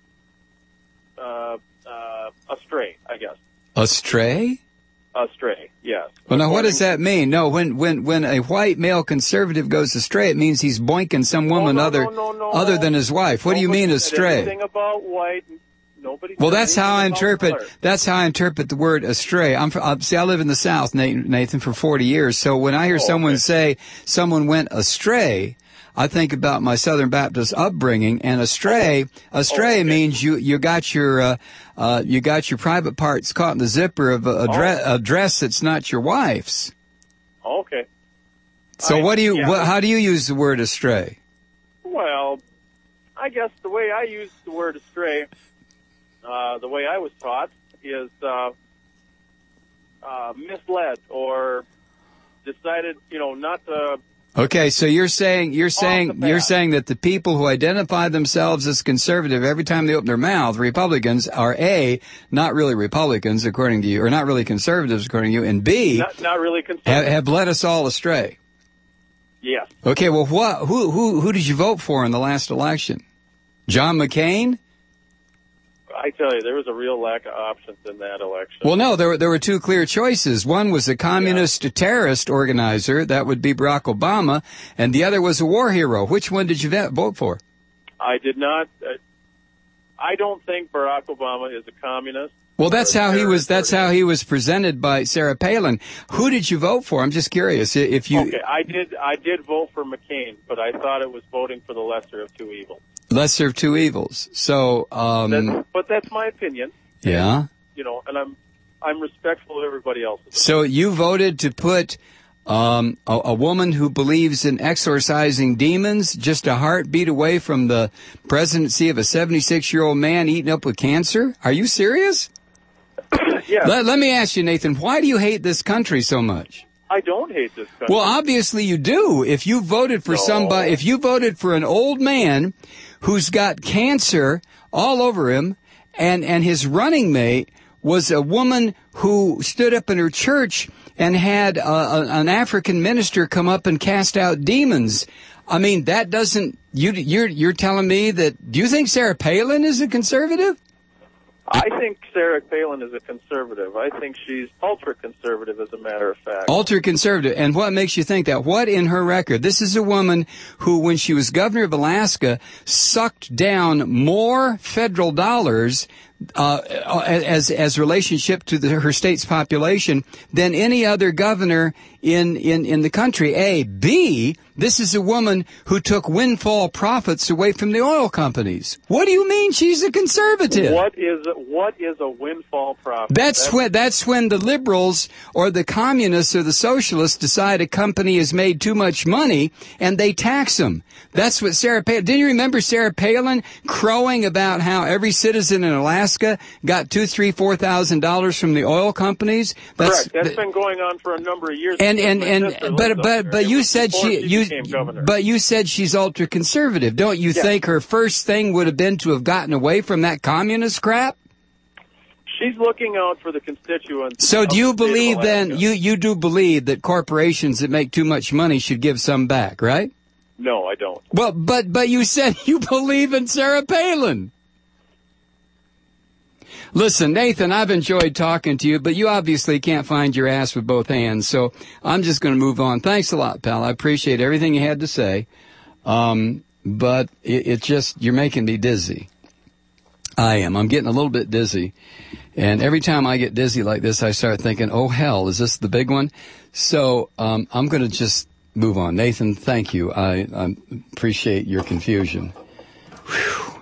uh, uh, astray, I guess. Astray? Astray, yes. Well, now, what does that mean? No, when when when a white male conservative goes astray, it means he's boinking some woman no, no, other no, no, no. other than his wife. What Nobody do you mean said astray? anything about white. Nobody. Well, that's how I interpret. Color. That's how I interpret the word astray. I'm uh, see, I live in the South, Nathan, for forty years. So when I hear oh, someone okay. say someone went astray, I think about my Southern Baptist upbringing. And astray, astray oh, okay. means you you got your uh, uh, you got your private parts caught in the zipper of a, a, dress, oh. a dress that's not your wife's. Okay. So I, what do you? yeah. What, how do you use the word astray? Well, I guess the way I use the word astray, uh, the way I was taught, is uh, uh, misled or decided, you know, not to. Okay, so you're saying you're saying you're saying that the people who identify themselves as conservative every time they open their mouth, Republicans, are A, not really Republicans according to you, or not really conservatives according to you, and B, not, not really have, conservative. have led us all astray. Yes. Okay, well, what who who who did you vote for in the last election? John McCain? I tell you, there was a real lack of options in that election. Well, no, there were, there were two clear choices. One was a communist yeah. terrorist organizer, that would be Barack Obama, and the other was a war hero. Which one did you vote for? I did not. Uh, I don't think Barack Obama is a communist. Well, that's how he was. That's how he was presented by Sarah Palin. Who did you vote for? I'm just curious. If you okay, I did. I did vote for McCain, but I thought it was voting for the lesser of two evils. Lesser of two evils. So, um, that's, but that's my opinion. Yeah. You know, and I'm I'm respectful of everybody else's. So you voted to put um, a, a woman who believes in exorcising demons just a heartbeat away from the presidency of a seventy-six-year-old man eaten up with cancer? Are you serious? Yeah. Let, let me ask you, Nathan, why do you hate this country so much? I don't hate this country. Well, obviously you do. If you voted for No. somebody, if you voted for an old man who's got cancer all over him, and, and his running mate was a woman who stood up in her church and had a, a, an African minister come up and cast out demons. I mean, that doesn't, you, you're, you're telling me that, do you think Sarah Palin is a conservative? I think Sarah Palin is a conservative. I think she's ultra-conservative, as a matter of fact. Ultra-conservative. And what makes you think that? What in her record? This is a woman who, when she was governor of Alaska, sucked down more federal dollars uh, as as relationship to the, her state's population than any other governor in, in, in the country. A. B. This is a woman who took windfall profits away from the oil companies. What do you mean she's a conservative? What is what is a windfall profit? That's, that's when that's when the liberals or the communists or the socialists decide a company has made too much money and they tax them. That's what Sarah Palin. Didn't you remember Sarah Palin crowing about how every citizen in Alaska got two, three, four thousand dollars from the oil companies? That's, Correct. That's been going on for a number of years. And and and but but but you said she you but you said she's ultra conservative. Don't you yeah. think her first thing would have been to have gotten away from that communist crap? She's looking out for the constituents. So do you the believe then, you, you do believe that corporations that make too much money should give some back, right? No, I don't. Well, but, but you said you believe in Sarah Palin. Listen, Nathan, I've enjoyed talking to you, but you obviously can't find your ass with both hands, so I'm just going to move on. Thanks a lot, pal. I appreciate everything you had to say. Um, but it, it just, you're making me dizzy. I am. I'm getting a little bit dizzy. And every time I get dizzy like this, I start thinking, oh, hell, is this the big one? So um, I'm going to just move on. Nathan, thank you. I, I appreciate your confusion. Whew.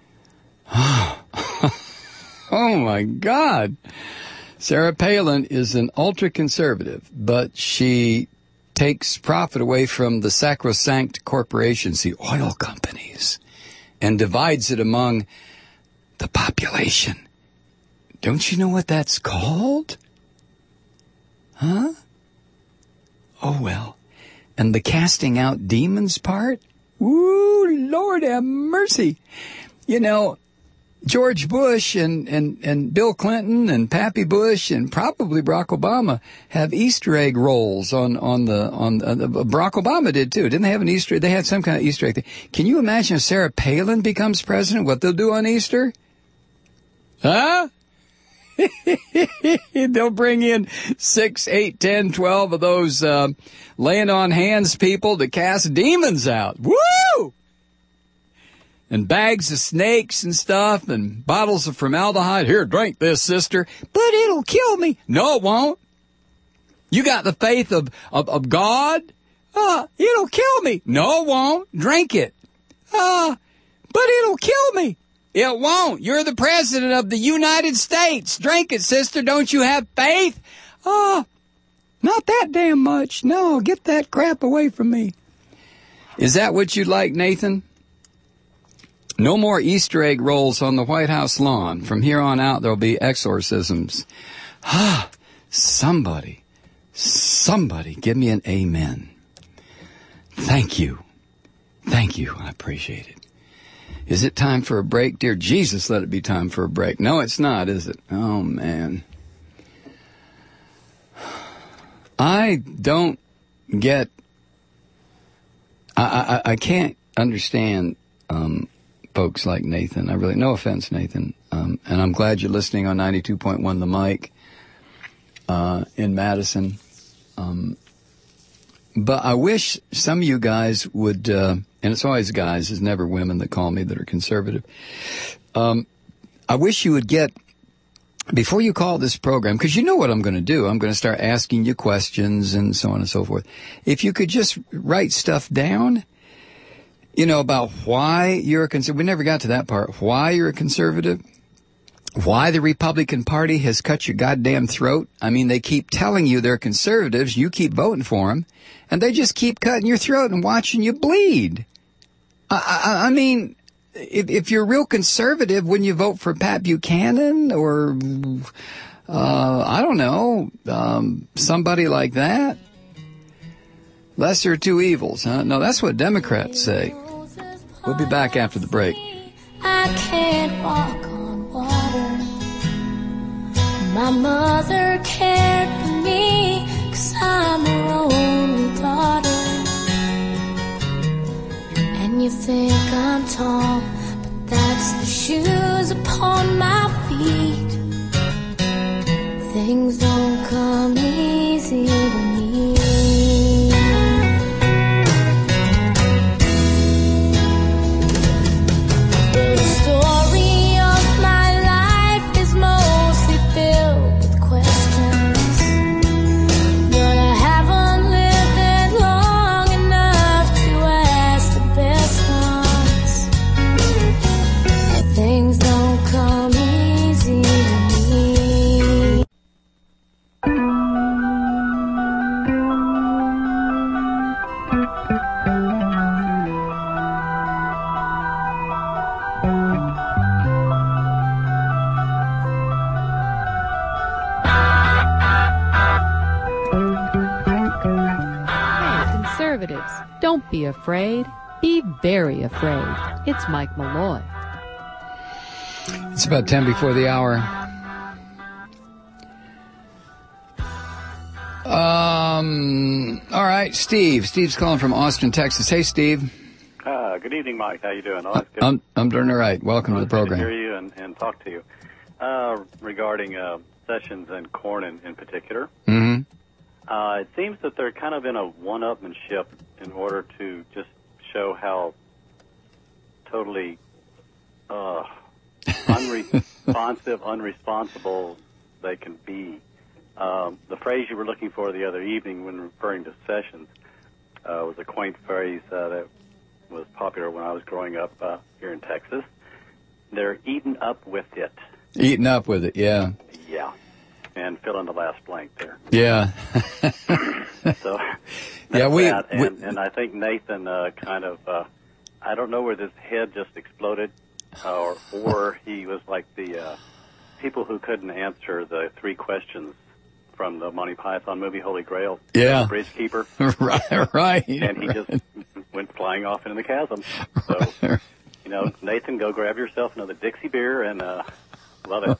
Oh, my God. Sarah Palin is an ultra-conservative, but she takes profit away from the sacrosanct corporations, the oil companies, and divides it among the population. Don't you know what that's called? Huh? Oh, well. And the casting out demons part? Ooh, Lord have mercy. You know, George Bush and, and, and Bill Clinton and Pappy Bush and probably Barack Obama have Easter egg rolls on, on the, on, uh, Barack Obama did too. Didn't they have an Easter, they had some kind of Easter egg thing. Can you imagine if Sarah Palin becomes president, what they'll do on Easter? Huh? They'll bring in six, eight, ten, twelve of those uh, laying on hands people to cast demons out. Woo! And bags of snakes and stuff and bottles of formaldehyde. Here, drink this, sister. But it'll kill me. No, it won't. You got the faith of, of, of God? Uh, it'll kill me. No, it won't. Drink it. Uh, but it'll kill me. It won't. You're the president of the United States. Drink it, sister. Don't you have faith? Oh, not that damn much. No, get that crap away from me. Is that what you'd like, Nathan? No more Easter egg rolls on the White House lawn. From here on out, there'll be exorcisms. Ah, somebody, somebody give me an amen. Thank you. Thank you. I appreciate it. Is it time for a break? Dear Jesus, let it be time for a break. No, it's not, is it? Oh, man. I don't get... I, I, I can't understand um, folks like Nathan. I really... No offense, Nathan. Um, and I'm glad you're listening on ninety-two point one The Mic uh, in Madison. Um, but I wish some of you guys would... Uh, and it's always guys, it's never women that call me that are conservative. Um, I wish you would get before you call this program, because you know what I'm going to do. I'm going to start asking you questions and so on and so forth. If you could just write stuff down, you know, about why you're a conservative. We never got to that part. Why you're a conservative. Why the Republican Party has cut your goddamn throat. I mean, they keep telling you they're conservatives. You keep voting for them. And they just keep cutting your throat and watching you bleed. I, I, I mean, if, if you're real conservative, wouldn't you vote for Pat Buchanan or, uh, I don't know, um, somebody like that? Lesser of two evils, huh? No, that's what Democrats say. We'll be back after the break. I can't walk on water. My mother cared for me, 'cause I'm her only daughter. And you think I'm tall, but that's the shoes upon my feet. Things don't come easy to me. The story of my life is mostly filled with questions, but I haven't lived it long enough to ask the best ones. Things don't come easy to me. Conservatives, don't be afraid. Be very afraid. It's Mike Malloy. It's about ten before the hour. Um, all right, Steve. Steve's calling from Austin, Texas. Hey, Steve. Uh, good evening, Mike. How you doing? Oh, good. I'm, I'm doing all right. Welcome to the program. Good to hear you and, and talk to you. Uh, regarding uh, Sessions and Cornyn in particular, Mm-hmm. uh, it seems that they're kind of in a one-upmanship in order to just show how totally uh, unresponsive, unresponsible they can be. Um, the phrase you were looking for the other evening when referring to Sessions uh, was a quaint phrase uh, that was popular when I was growing up uh, here in Texas. They're eaten up with it. Eating up with it, yeah. Yeah. And fill in the last blank there. Yeah. So, yeah, we, that. we And, and I think Nathan uh, kind of, uh, I don't know whether his head just exploded or, or he was like the uh, people who couldn't answer the three questions from the Monty Python movie Holy Grail. Yeah. The bridge keeper. right, right. And he just went flying off into the chasm. So, you know, Nathan, go grab yourself another Dixie beer and uh, love it.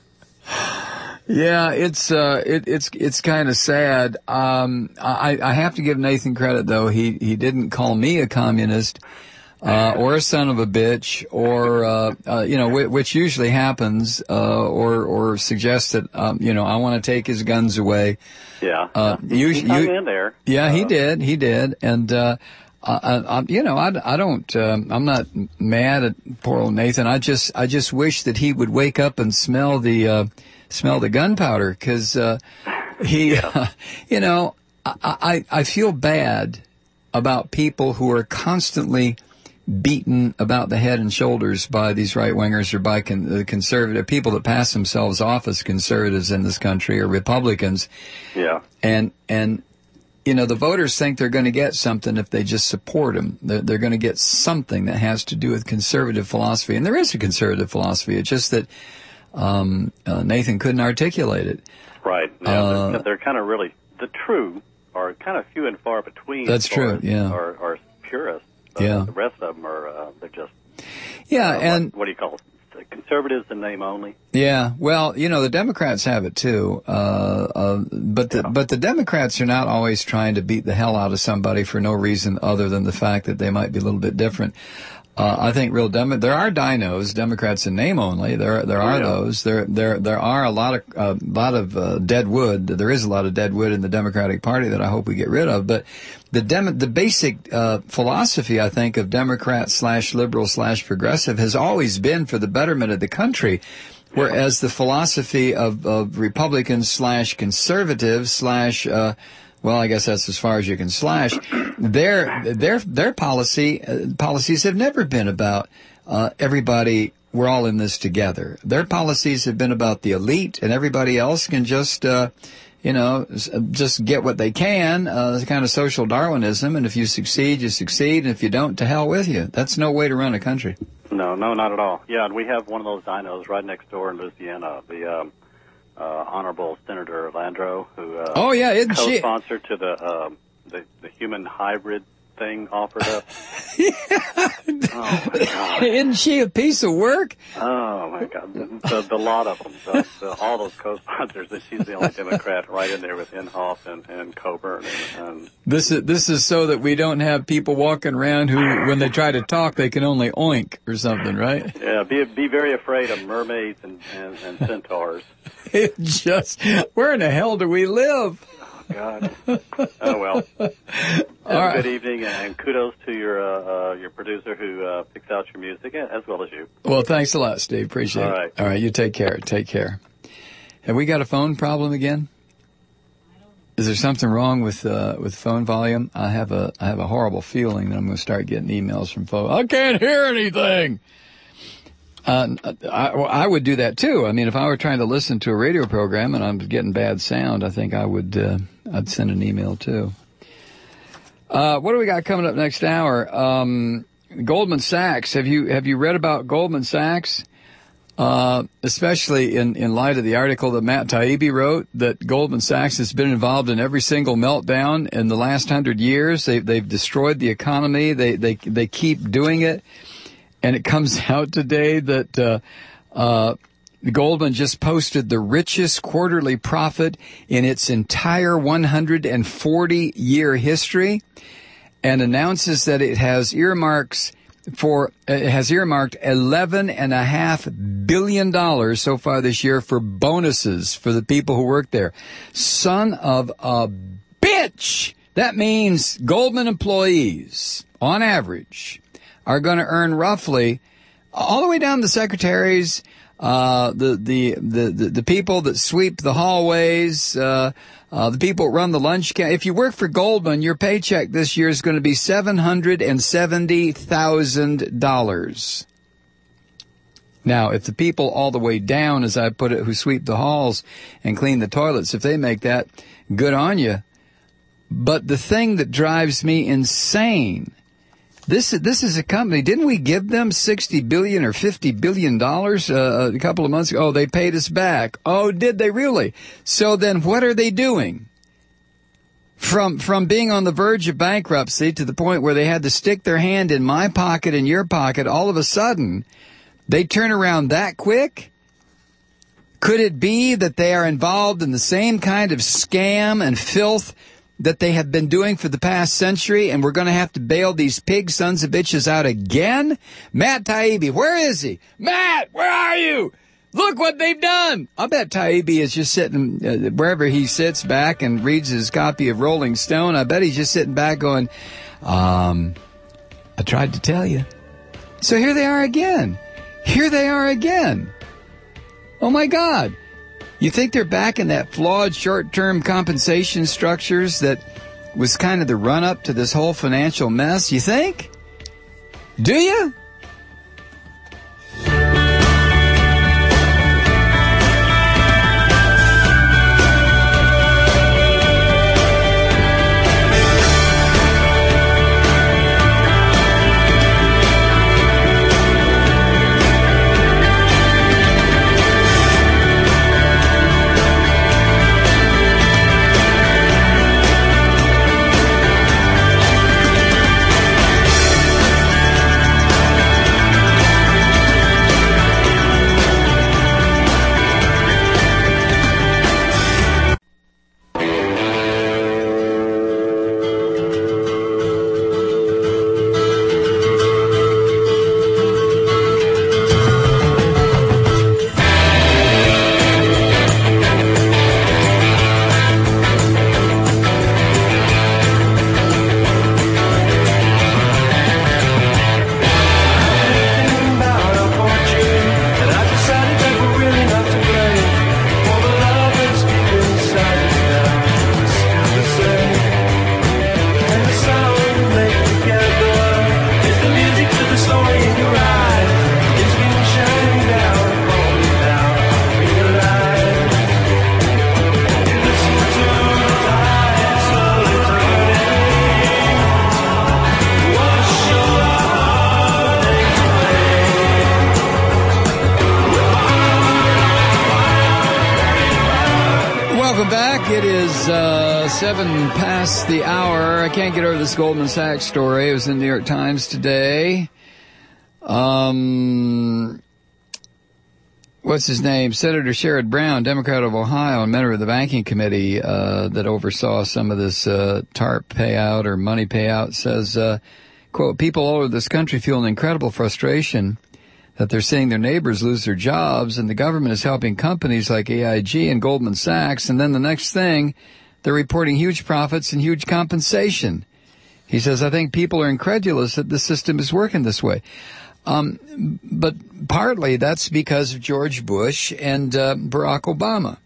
Yeah, it's uh, it, it's it's kind of sad. Um, I, I have to give Nathan credit though. He he didn't call me a communist uh, or a son of a bitch, or uh, uh, you know, w- which usually happens, uh, or or suggests that um, you know, I want to take his guns away. Yeah, uh, he, you, he hung you, in there. Yeah, uh, he did. He did, and. Uh, I, I, you know, I, I don't, um, I'm not mad at poor old Nathan. I just, I just wish that he would wake up and smell the, uh, smell the gunpowder, cause, uh, he, yeah. uh, you know, I, I, I feel bad about people who are constantly beaten about the head and shoulders by these right-wingers or by con- the conservative people that pass themselves off as conservatives in this country or Republicans. Yeah. And, and, you know, the voters think they're going to get something if they just support them. They're, they're going to get something that has to do with conservative philosophy. And there is a conservative philosophy. It's just that um, uh, Nathan couldn't articulate it. Right. Yeah, Uh, they're, they're kind of really, the true are kind of few and far between. That's as far true, as yeah. Are, are purists. Uh, Yeah. The rest of them are, uh, they're just, Yeah, uh, and what, what do you call it? Conservatives in name only. yeah, well, you know, the Democrats have it too, uh, uh, but the, Yeah. but the Democrats are not always trying to beat the hell out of somebody for no reason other than the fact that they might be a little bit different. Uh, I think real Demo- there are dinos, Democrats in name only. There, there are Yeah. those. There, there, there are a lot of, a uh, lot of uh, dead wood. There is a lot of dead wood in the Democratic Party that I hope we get rid of. But the dem- the basic uh, philosophy, I think, of Democrat slash liberal slash progressive has always been for the betterment of the country. Whereas the philosophy of, of Republicans slash conservatives slash, uh, well, I guess that's as far as you can slash, their, their, their policy, uh, policies have never been about, uh, everybody, we're all in this together. Their policies have been about the elite, and everybody else can just, uh, you know, just get what they can, uh, kind of social Darwinism, and if you succeed, you succeed, and if you don't, to hell with you. That's no way to run a country. No, no, not at all. Yeah, and we have one of those dinos right next door in Louisiana, the um, uh, Honorable Senator Landrieu, who uh, oh, yeah, isn't she? co-sponsor to the, um, the the human hybrid thing offered up. Yeah. Oh, my God. Isn't she a piece of work? Oh, my God. The, the lot of them, the, the, all those co-sponsors, that she's the only Democrat right in there with Inhofe and, and Coburn. And, and This is this is so that we don't have people walking around who, when they try to talk, they can only oink or something, right? Yeah, be be very afraid of mermaids and, and, and centaurs. It just, where in the hell do we live? God. Oh, well. Have All a right. good evening, and kudos to your uh, uh, your producer who uh, picks out your music, as well as you. Well, thanks a lot, Steve. Appreciate All it. right. All right, you take care. Take care. Have we got a phone problem again? Is there something wrong with uh, with phone volume? I have a I have a horrible feeling that I'm going to start getting emails from folks. I can't hear anything. Uh, I, I would do that too. I mean, if I were trying to listen to a radio program and I'm getting bad sound, I think I would, uh, I'd send an email too. Uh, what do we got coming up next hour? Um, Goldman Sachs. Have you, have you read about Goldman Sachs? Uh, especially in, in light of the article that Matt Taibbi wrote, that Goldman Sachs has been involved in every single meltdown in the last hundred years. They, they've destroyed the economy. They, they, they keep doing it. And it comes out today that uh, uh, Goldman just posted the richest quarterly profit in its entire one hundred forty year history, and announces that it has earmarks for it has earmarked eleven and a half billion dollars so far this year for bonuses for the people who work there. Son of a bitch! That means Goldman employees, on average, are going to earn roughly, all the way down to secretaries, uh, the, the, the, the, the people that sweep the hallways, uh, uh, the people that run the lunch ca- If you work for Goldman, your paycheck this year is going to be seven hundred seventy thousand dollars. Now, if the people all the way down, as I put it, who sweep the halls and clean the toilets, if they make that, good on you. But the thing that drives me insane, This this is a company. Didn't we give them sixty billion dollars or fifty billion dollars uh, a couple of months ago? Oh, they paid us back. Oh, did they really? So then what are they doing? From from being on the verge of bankruptcy to the point where they had to stick their hand in my pocket and your pocket, all of a sudden, they turn around that quick? Could it be that they are involved in the same kind of scam and filth that they have been doing for the past century, and we're going to have to bail these pig sons of bitches out again? Matt Taibbi, where is he? Matt, where are you? Look what they've done. I bet Taibbi is just sitting uh, wherever he sits back and reads his copy of Rolling Stone. I bet he's just sitting back going, um, I tried to tell you. So here they are again. Here they are again. Oh, my God. You think they're back in that flawed short-term compensation structures that was kind of the run-up to this whole financial mess? You think? Do you? It is uh, seven past the hour. I can't get over this Goldman Sachs story. It was in the New York Times today. Um, what's his name? Senator Sherrod Brown, Democrat of Ohio, and member of the banking committee uh, that oversaw some of this uh, TARP payout or money payout, says, uh, quote, people all over this country feel an incredible frustration that they're seeing their neighbors lose their jobs, and the government is helping companies like A I G and Goldman Sachs, and then the next thing, they're reporting huge profits and huge compensation. He says, I think people are incredulous that the system is working this way. Um, but partly that's because of George Bush and uh, Barack Obama.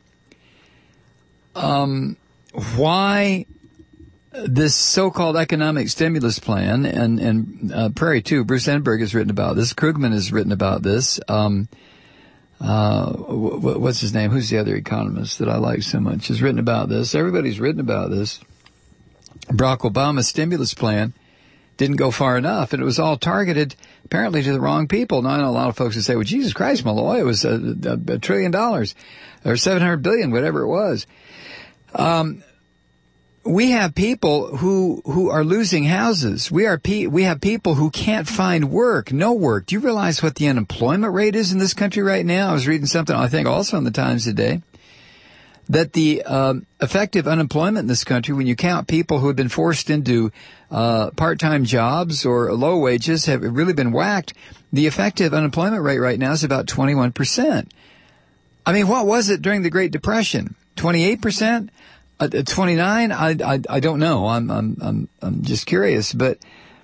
Um, why this so-called economic stimulus plan, and, and uh, Prairie, too, Bruce Enberg has written about this, Krugman has written about this, um, uh, w- what's his name, who's the other economist that I like so much, has written about this, everybody's written about this. Barack Obama's stimulus plan didn't go far enough, and it was all targeted, apparently, to the wrong people. Now, I know a lot of folks would say, well, Jesus Christ, Malloy, it was a, a, a trillion dollars, or seven hundred billion, whatever it was. Um, We have people who, who are losing houses. We are, pe- we have people who can't find work, no work. Do you realize what the unemployment rate is in this country right now? I was reading something, I think also in the Times today, that the, um, effective unemployment in this country, when you count people who have been forced into, uh, part-time jobs or low wages, have really been whacked. The effective unemployment rate right now is about twenty-one percent. I mean, what was it during the Great Depression? twenty-eight percent? Uh, twenty-nine, I, I, I don't know. I'm, I'm, I'm, I'm just curious. But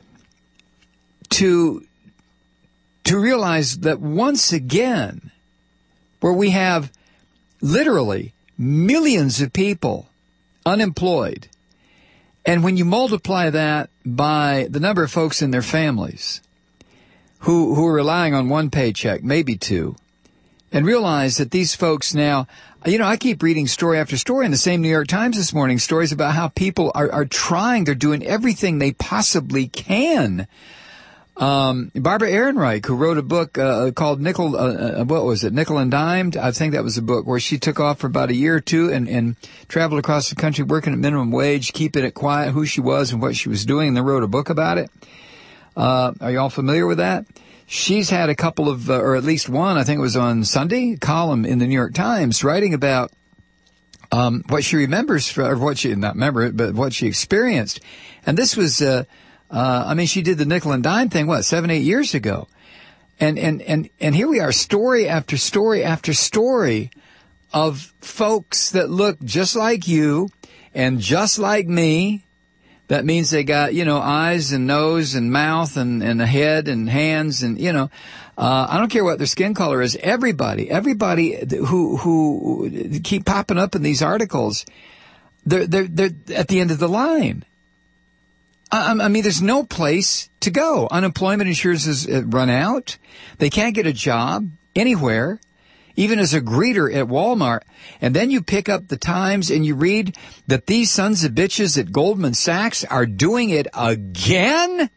to, to realize that once again, where we have literally millions of people unemployed, and when you multiply that by the number of folks in their families who, who are relying on one paycheck, maybe two, and realize that these folks now, you know, I keep reading story after story in the same New York Times this morning, stories about how people are, are trying, they're doing everything they possibly can. Um, Barbara Ehrenreich, who wrote a book, uh, called Nickel, uh, uh, what was it, Nickel and Dimed? I think that was a book where she took off for about a year or two and, and traveled across the country working at minimum wage, keeping it quiet, who she was and what she was doing, and then wrote a book about it. Uh, are you all familiar with that? She's had a couple of, uh, or at least one, I think it was on Sunday, column in the New York Times writing about um what she remembers, for, or what she, not remember it, but what she experienced. And this was, uh, uh I mean, she did the nickel and dime thing, what, seven, eight years ago. And, and, and, and here we are, story after story after story of folks that look just like you and just like me. That means they got, you know, eyes and nose and mouth and, and a head and hands and, you know, uh, I don't care what their skin color is. Everybody, everybody who, who keep popping up in these articles, they're, they're, they're at the end of the line. I, I mean, there's no place to go. Unemployment insurance has run out. They can't get a job anywhere, even as a greeter at Walmart. And then you pick up the Times and you read that these sons of bitches at Goldman Sachs are doing it again?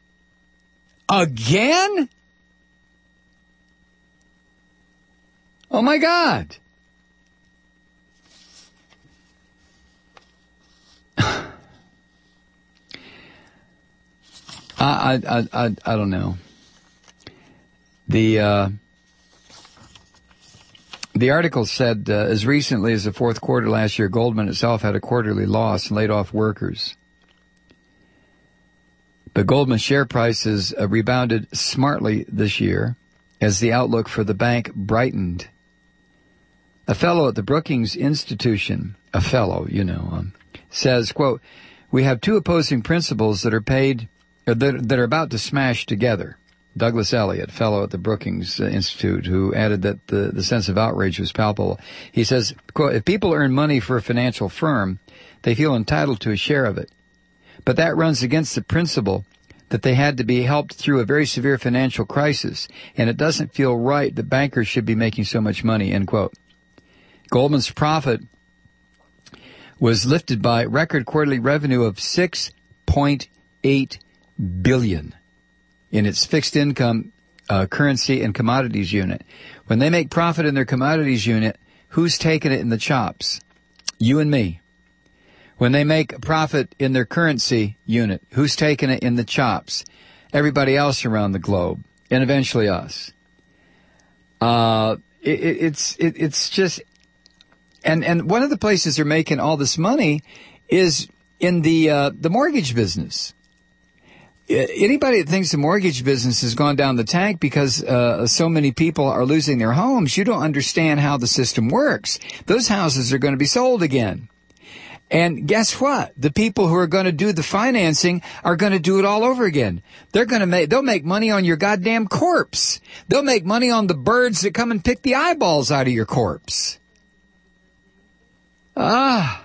Again? Oh my God. I, I, I, I don't know. The, uh, The article said, uh, as recently as the fourth quarter last year, Goldman itself had a quarterly loss and laid off workers. But Goldman's share prices uh, rebounded smartly this year as the outlook for the bank brightened. A fellow at the Brookings Institution, a fellow, you know, um, says, quote, we have two opposing principles that are paid, uh, that, that are about to smash together. Douglas Elliott, fellow at the Brookings uh, Institute, who added that the, the sense of outrage was palpable. He says, quote, if people earn money for a financial firm, they feel entitled to a share of it. But that runs against the principle that they had to be helped through a very severe financial crisis, and it doesn't feel right that bankers should be making so much money, end quote. Goldman's profit was lifted by record quarterly revenue of six point eight billion dollars in its fixed income, uh, currency and commodities unit. When they make profit in their commodities unit, who's taking it in the chops? You and me. When they make a profit in their currency unit, who's taking it in the chops? Everybody else around the globe, and eventually us. Uh, it, it, it's it, it's just, and and one of the places they're making all this money is in the uh, the mortgage business. Anybody that thinks the mortgage business has gone down the tank because uh, so many people are losing their homes, you don't understand how the system works. Those houses are going to be sold again. And guess what? The people who are going to do the financing are going to do it all over again. They're going to make, they'll make money on your goddamn corpse. They'll make money on the birds that come and pick the eyeballs out of your corpse. Ah.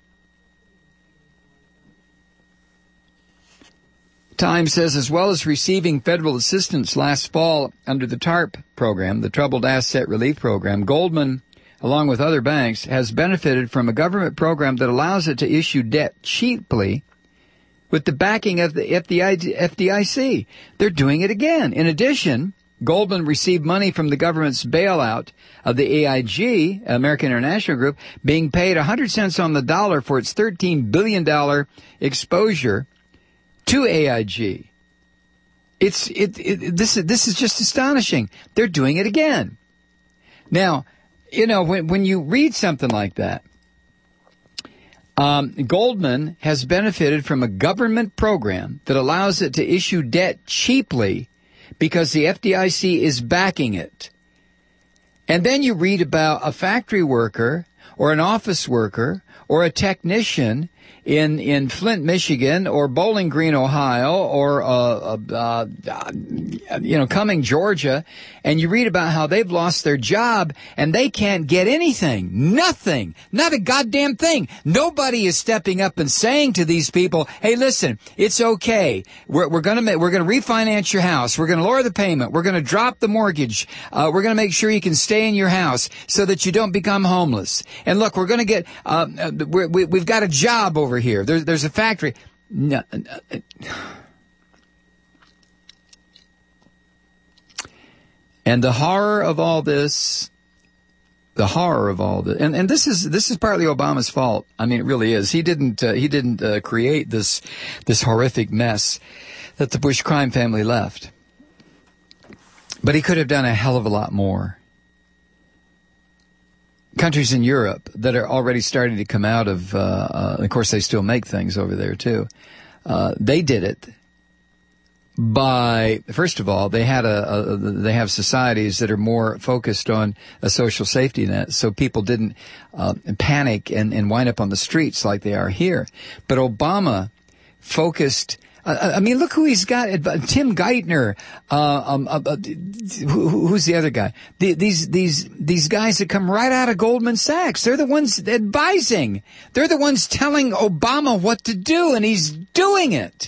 Time says, as well as receiving federal assistance last fall under the TARP program, the Troubled Asset Relief Program, Goldman, along with other banks, has benefited from a government program that allows it to issue debt cheaply with the backing of the F D I C. They're doing it again. In addition, Goldman received money from the government's bailout of the A I G, American International Group, being paid one hundred cents on the dollar for its thirteen billion dollars exposure to A I G. It's it, it this is this is just astonishing. They're doing it again. Now, you know, when when you read something like that, um, Goldman has benefited from a government program that allows it to issue debt cheaply because the F D I C is backing it. And then you read about a factory worker or an office worker or a technician in in Flint, Michigan, or Bowling Green, Ohio, or uh, uh, uh, you know, Cumming, Georgia, and you read about how they've lost their job and they can't get anything, nothing, not a goddamn thing. Nobody is stepping up and saying to these people, "Hey, listen, it's okay. We're we're gonna make, we're gonna refinance your house. We're gonna lower the payment. We're gonna drop the mortgage. Uh, we're gonna make sure you can stay in your house so that you don't become homeless. And look, we're gonna get uh, we're, we, we've got a job over here. There's there's a factory." No, uh, and the horror of all this, the horror of all this, and, and this is this is partly Obama's fault. I mean, it really is. He didn't uh, he didn't uh, create this this horrific mess that the Bush crime family left, but he could have done a hell of a lot more. Countries in Europe that are already starting to come out of, uh, uh, of course, they still make things over there too. Uh, they did it by, first of all, they had a, a, they have societies that are more focused on a social safety net, so people didn't uh, panic and, and wind up on the streets like they are here. But Obama focused. Uh, I mean, look who he's got. Tim Geithner. Uh, um, uh, uh, who, who's the other guy? The, these these these guys that come right out of Goldman Sachs. They're the ones advising. They're the ones telling Obama what to do, and he's doing it.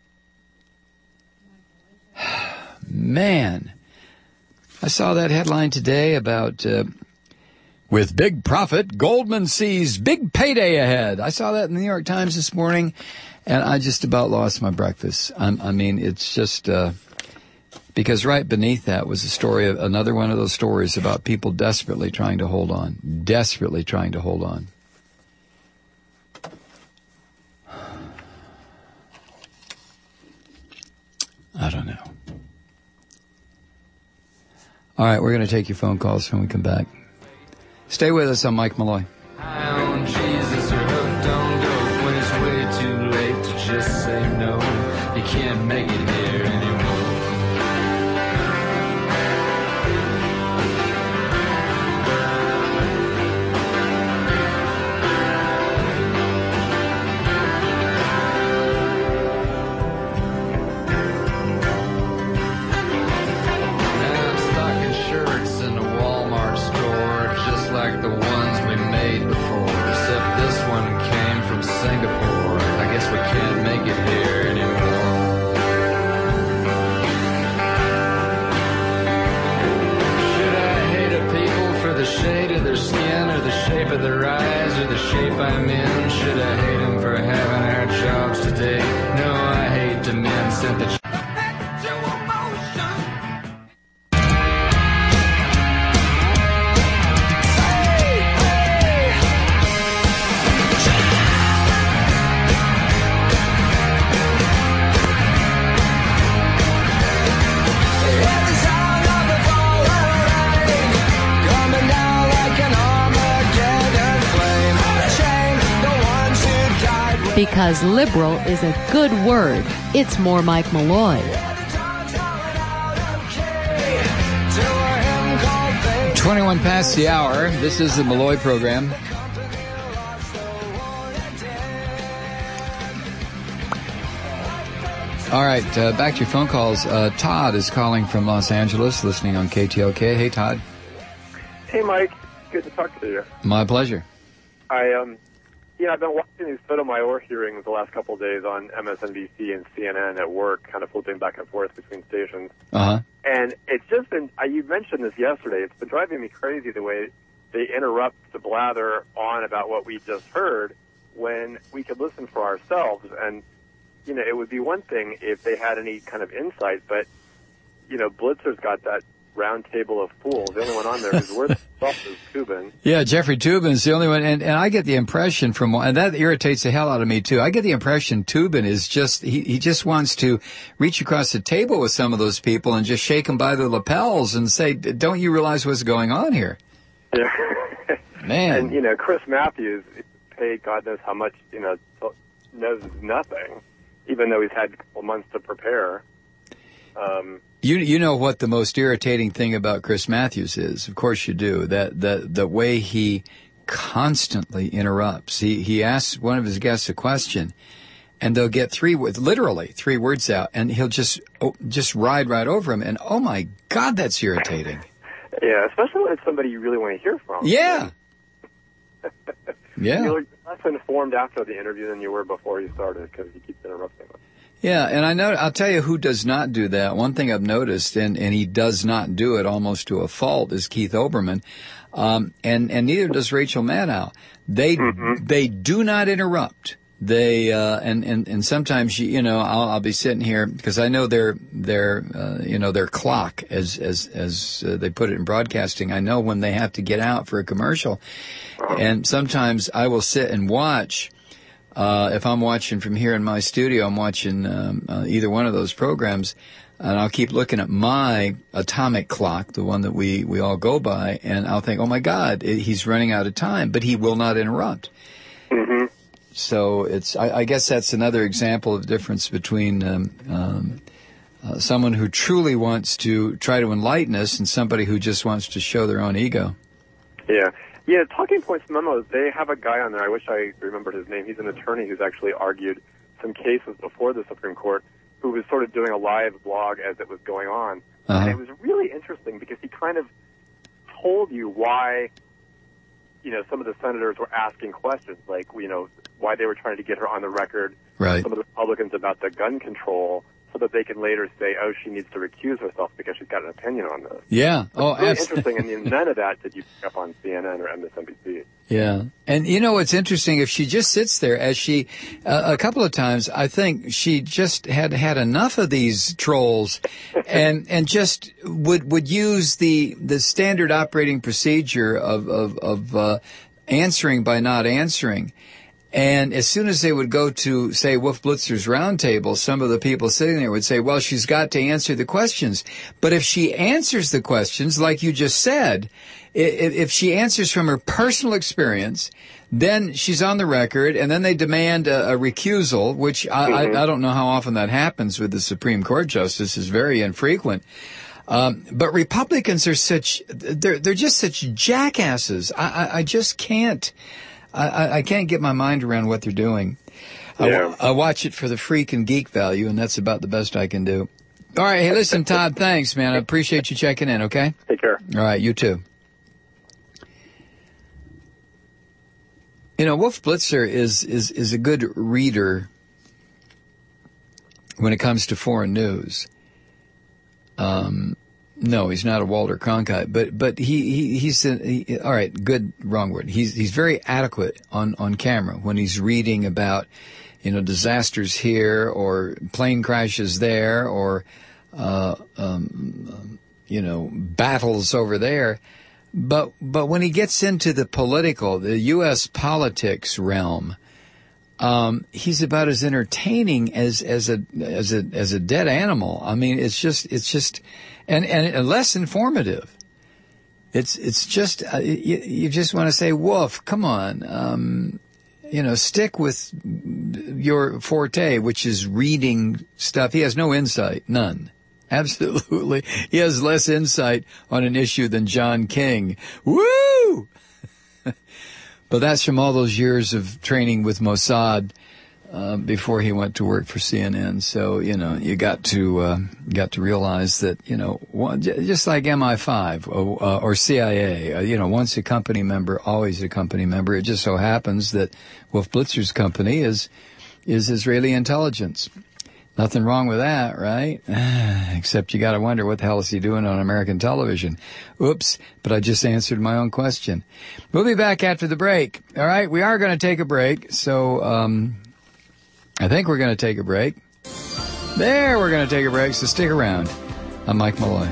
Man, I saw that headline today about uh, with big profit, Goldman sees big payday ahead. I saw that in the New York Times this morning. And I just about lost my breakfast. I'm, I mean, it's just, uh, because right beneath that was a story, of another one of those stories about people desperately trying to hold on, desperately trying to hold on. I don't know. All right, we're going to take your phone calls when we come back. Stay with us on Mike Malloy. Jesus, you're hooked on dope when it's way too late to just say no. You can't make it here anymore. Now I'm stocking shirts in a Walmart store just like the ones we made Because liberal is a good word. It's more Mike Malloy. twenty-one past the hour. This is the Malloy program. All right, uh, back to your phone calls. Uh, Todd is calling from Los Angeles, listening on K T L K. Hey, Todd. Hey, Mike. Good to talk to you. My pleasure. I, um, yeah, I've been watching these Sotomayor hearings the last couple of days on M S N B C and C N N at work, kind of flipping back and forth between stations. Uh-huh. And it's just been, uh, you mentioned this yesterday, it's been driving me crazy the way they interrupt the blather on about what we just heard when we could listen for ourselves. And, you know, it would be one thing if they had any kind of insight, but, you know, Blitzer's got that round table of fools. The only one on there who's worth stuff is Toobin. Yeah, Jeffrey Toobin's the only one, and, and I get the impression from, and that irritates the hell out of me too. I get the impression Toobin is just, he, he just wants to reach across the table with some of those people and just shake them by the lapels and say, don't you realize what's going on here? Yeah. Man. And, you know, Chris Matthews paid God knows how much, you know, knows nothing, even though he's had a couple months to prepare. Um, You you know what the most irritating thing about Chris Matthews is? Of course you do. That the the way he constantly interrupts. He he asks one of his guests a question, and they'll get three words, literally three words out, and he'll just oh, just ride right over him. And oh my God, that's irritating. Yeah, especially when it's somebody you really want to hear from. Yeah. Yeah. You're less informed after the interview than you were before you started because he keeps interrupting them. Yeah, and I know, I'll tell you who does not do that. One thing I've noticed, and, and he does not do it almost to a fault, is Keith Olbermann. Um, and, and neither does Rachel Maddow. They, mm-hmm. they do not interrupt. They, uh, and, and, and sometimes, you, you know, I'll, I'll be sitting here because I know their, their, uh, you know, their clock, as, as, as uh, they put it in broadcasting. I know when they have to get out for a commercial. And sometimes I will sit and watch. Uh, if I'm watching from here in my studio, I'm watching um, uh, either one of those programs, and I'll keep looking at my atomic clock, the one that we, we all go by, and I'll think, oh my God, it, he's running out of time, but he will not interrupt. Mm-hmm. So it's, I, I guess that's another example of the difference between um, um, uh, someone who truly wants to try to enlighten us and somebody who just wants to show their own ego. Yeah. Yeah, Talking Points Memos, they have a guy on there, I wish I remembered his name. He's an attorney who's actually argued some cases before the Supreme Court, who was sort of doing a live blog as it was going on. Uh-huh. And it was really interesting because he kind of told you why, you know, some of the senators were asking questions, like, you know, why they were trying to get her on the record, right. Some of the Republicans about the gun control, so that they can later say, oh, she needs to recuse herself because she's got an opinion on this. Yeah. It's oh, really absolutely. interesting, and none of that did you pick up on C N N or M S N B C. Yeah. And you know what's interesting, if she just sits there, as she, uh, a couple of times, I think she just had had enough of these trolls and, and just would, would use the, the standard operating procedure of, of, of, uh, answering by not answering. And as soon as they would go to, say, Wolf Blitzer's roundtable, some of the people sitting there would say, well, she's got to answer the questions. But if she answers the questions, like you just said, if, if she answers from her personal experience, then she's on the record, and then they demand a, a recusal, which I, mm-hmm. I, I don't know how often that happens with the Supreme Court justice. It's very infrequent. Um, but Republicans are such, they're, they're just such jackasses. I, I, I just can't. I, I can't get my mind around what they're doing. Yeah. I, I watch it for the freak and geek value, and that's about the best I can do. All right. Hey, listen, Todd, thanks, man. I appreciate you checking in, okay? Take care. All right, you too. You know, Wolf Blitzer is, is, is a good reader when it comes to foreign news. Um, No, he's not a Walter Cronkite, but but he, he he's a, he, all right. Good, wrong word. He's he's very adequate on, on camera when he's reading about, you know, disasters here or plane crashes there or, uh, um, you know, battles over there. But but when he gets into the political, the U S politics realm, um, he's about as entertaining as as a as a as a dead animal. I mean, it's just it's just. And, and less informative. It's, it's just, uh, you, you just want to say, Wolf, come on, um, you know, stick with your forte, which is reading stuff. He has no insight, none. Absolutely. He has less insight on an issue than John King. Woo! But that's from all those years of training with Mossad uh, before he went to work for C N N. So, you know, you got to uh, got to realize that, you know, one, just like M I five or, uh, or C I A, uh, you know, once a company member, always a company member. It just so happens that Wolf Blitzer's company is is Israeli intelligence. Nothing wrong with that, right? Except you got to wonder what the hell is he doing on American television. Oops, but I just answered my own question. We'll be back after the break. All right, we are going to take a break. So um I think we're going to take a break. There, we're going to take a break, so stick around. I'm Mike Malloy.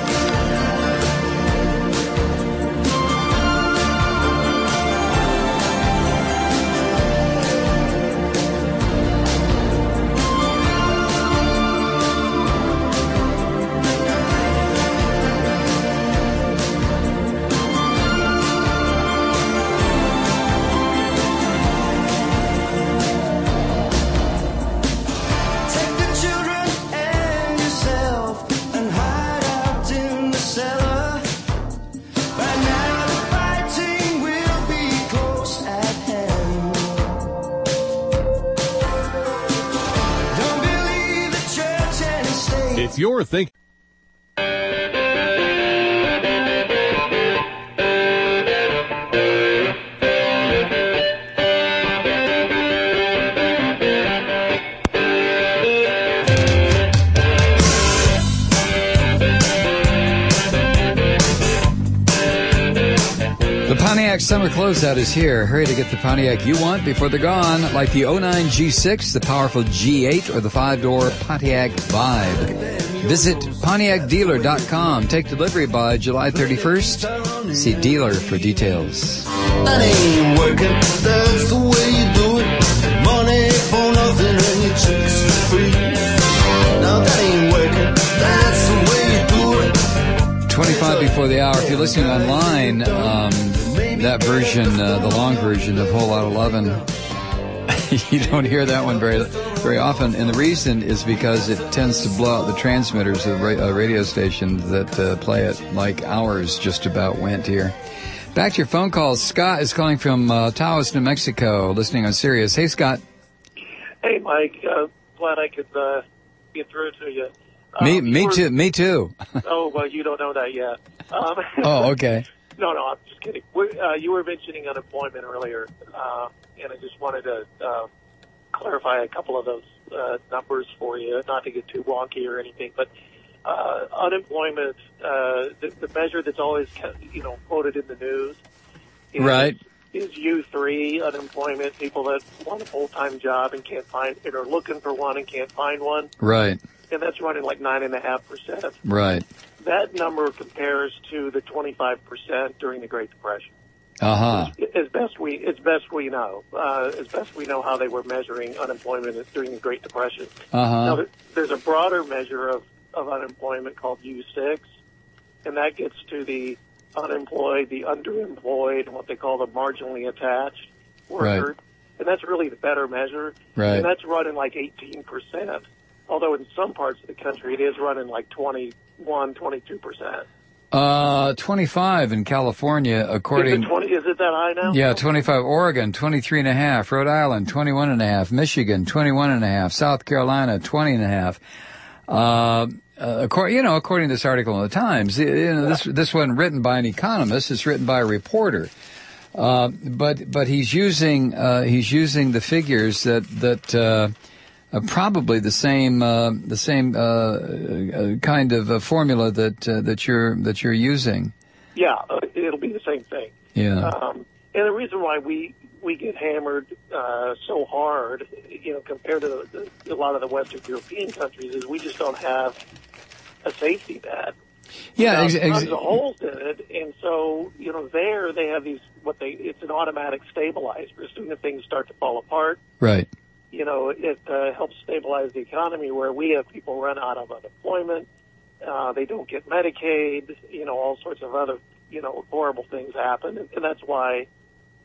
If you're thinking... The Pontiac Summer Closeout is here. Hurry to get the Pontiac you want before they're gone, like the oh nine G six, the powerful G eight, or the five-door Pontiac Vibe. Visit Pontiac Dealer dot com. Take delivery by July thirty-first. See dealer for details. That ain't working, that's the way you do it. Money for nothing and your chicks for free. Now that ain't working, that's the way you do it. twenty-five before the hour. If you're listening online, um, that version, uh, the long version of Whole Lotta Lovin', you don't hear that one very very often, and the reason is because it tends to blow out the transmitters of the ra- uh, radio stations that uh, play it, like ours just about went here. Back to your phone calls. Scott is calling from uh, Taos, New Mexico, listening on Sirius. Hey, Scott. Hey, Mike. Uh, glad I could uh, get through to you. Um, me, you me were, too. Me too. Oh well, you don't know that yet. Um, oh, okay. No, no, I'm just kidding. We're, uh, you were mentioning unemployment earlier, uh, and I just wanted to uh, clarify a couple of those uh, numbers for you, not to get too wonky or anything, but uh, unemployment, uh, the, the measure that's always, you know, quoted in the news is, right. is U three unemployment, people that want a full-time job and can't find it, or looking for one and can't find one. Right. And that's running like nine point five percent. Right. That number compares to the twenty-five percent during the Great Depression. Uh-huh. As best we, as best we know, uh, as best we know how they were measuring unemployment during the Great Depression. Uh-huh. Now, there's a broader measure of, of unemployment called U six, and that gets to the unemployed, the underemployed, and what they call the marginally attached worker. Right. And that's really the better measure. Right. And that's running like eighteen percent. Although in some parts of the country it is running like twenty-one, twenty-two percent. Uh, twenty-five in California, according... Is it, twenty, is it that high now? Yeah, twenty-five. Oregon, twenty-three and a half. Rhode Island, twenty-one and a half. Michigan, twenty-one and a half. South Carolina, twenty and a half. Uh, uh according, you know, according to this article in the Times, you know, this, this wasn't written by an economist, it's written by a reporter. Uh, but, but he's using, uh, he's using the figures that, that, uh, Uh, probably the same uh, the same uh, uh, kind of uh, formula that uh, that you're that you're using. Yeah, uh, it'll be the same thing. Yeah. Um, and the reason why we we get hammered uh, so hard, you know, compared to the, the, a lot of the Western European countries, is we just don't have a safety net. Yeah, There's ex- tons ex- of holes in it, and so you know, there they have these what they it's an automatic stabilizer. As soon as things start to fall apart, right. You know, it uh, helps stabilize the economy where we have people run out of unemployment, uh, they don't get Medicaid, you know, all sorts of other, you know, horrible things happen. And, and that's why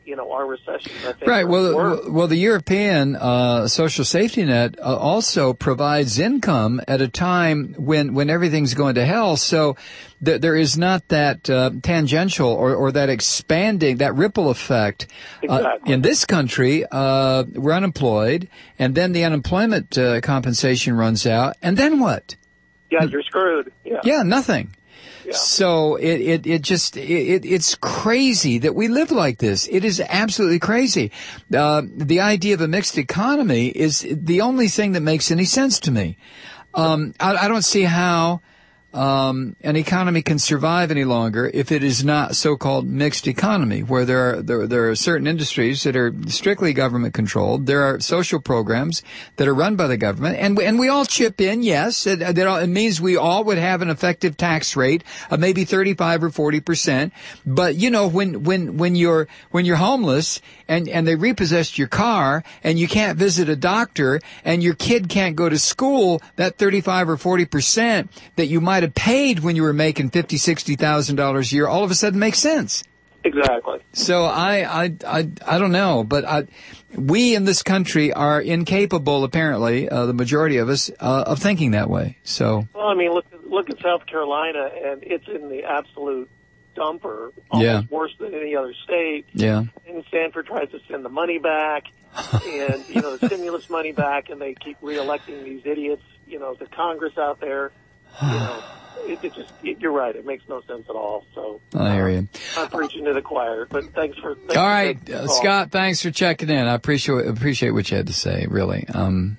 you know, our recession. I think Right. Well, were. well, well, the European uh, social safety net uh, also provides income at a time when when everything's going to hell. So th- there is not that uh, tangential or, or that expanding, that ripple effect. Exactly. Uh, in this country, uh, we're unemployed, and then the unemployment uh, compensation runs out, and then what? Yeah, you're screwed. Yeah. Yeah, nothing. Yeah. So it, it, it just, it, it's crazy that we live like this. It is absolutely crazy. Uh, the idea of a mixed economy is the only thing that makes any sense to me. Um, I, I don't see how, um, an economy can survive any longer if it is not so-called mixed economy, where there are, there, there are certain industries that are strictly government controlled. There are social programs that are run by the government, and we, and we all chip in. Yes, it, it, it means we all would have an effective tax rate of maybe thirty-five or forty percent. But you know, when when when you're when you're homeless and and they repossessed your car and you can't visit a doctor and your kid can't go to school, that thirty-five or forty percent that you might have paid when you were making fifty, sixty thousand dollars a year all of a sudden makes sense. Exactly. So I, I, I, I don't know, but I, we in this country are incapable, apparently, uh, the majority of us, uh, of thinking that way. So. Well, I mean, look, look at South Carolina, and it's in the absolute dumper, almost Yeah. worse than any other state. Yeah. And Stanford tries to send the money back, and, you know, the stimulus money back, and they keep reelecting these idiots, you know, the Congress out there. You know, it, it just, it, you're right, it makes no sense at all. So I hear you. I'm preaching to the choir, but thanks for, thanks All for right, taking the uh, call. Scott, thanks for checking in. I appreciate, appreciate what you had to say, really. Um,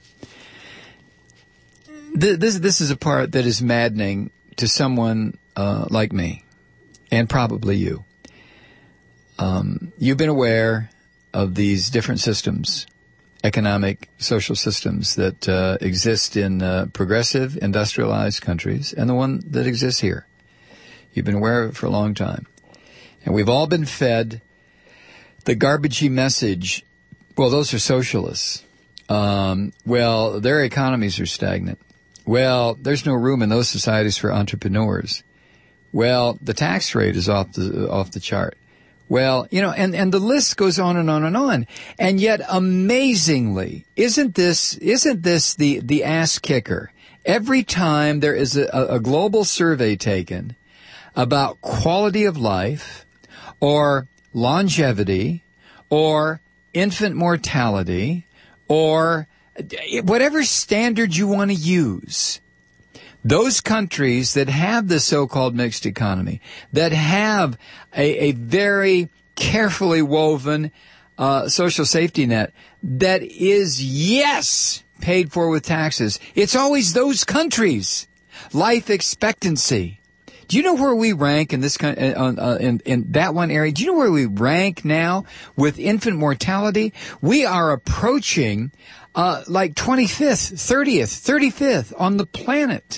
th- this, this is a part that is maddening to someone, uh, like me, and probably you. Um, you've been aware of these different systems, economic, social systems that uh, exist in uh, progressive, industrialized countries, and the one that exists here. You've been aware of it for a long time. And we've all been fed the garbagey message, well, those are socialists. Um, well, their economies are stagnant. Well, there's no room in those societies for entrepreneurs. Well, the tax rate is off the off the chart. Well, you know, and, and the list goes on and on and on. And yet, amazingly, isn't this, isn't this the, the ass kicker? Every time there is a, a global survey taken about quality of life or longevity or infant mortality or whatever standard you want to use, those countries that have the so-called mixed economy, that have a, a very carefully woven uh, social safety net that is, yes, paid for with taxes, it's always those countries. Life expectancy. Do you know where we rank in this uh, uh, in, in that one area? Do you know where we rank now with infant mortality? We are approaching uh, like twenty-fifth, thirtieth, thirty-fifth on the planet.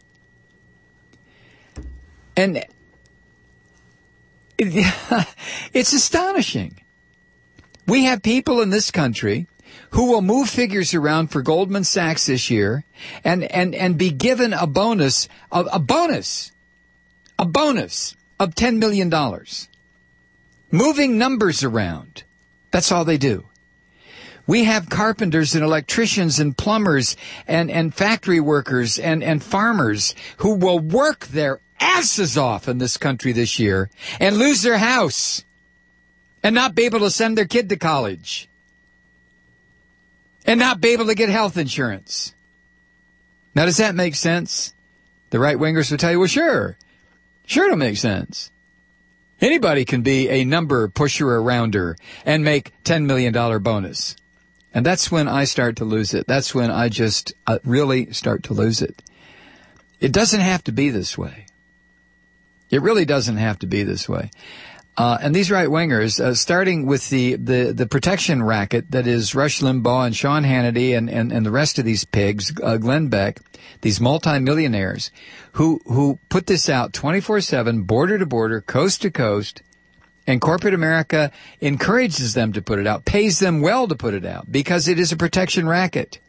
And it's astonishing. We have people in this country who will move figures around for Goldman Sachs this year and, and, and be given a bonus, a, a bonus, a bonus of ten million dollars. Moving numbers around. That's all they do. We have carpenters and electricians and plumbers and, and factory workers and, and farmers who will work their asses off in this country this year and lose their house and not be able to send their kid to college and not be able to get health insurance. Now, does that make sense? The right-wingers will tell you, well, sure. Sure it'll make sense. Anybody can be a number pusher-arounder and make ten million dollars bonus. And that's when I start to lose it. That's when I just uh, really start to lose it. It doesn't have to be this way. It really doesn't have to be this way. Uh, and these right-wingers, uh, starting with the, the, the protection racket that is Rush Limbaugh and Sean Hannity and, and, and the rest of these pigs, uh, Glenn Beck, these multimillionaires who, who put this out twenty-four seven, border to border, coast to coast, and corporate America encourages them to put it out, pays them well to put it out, because it is a protection racket.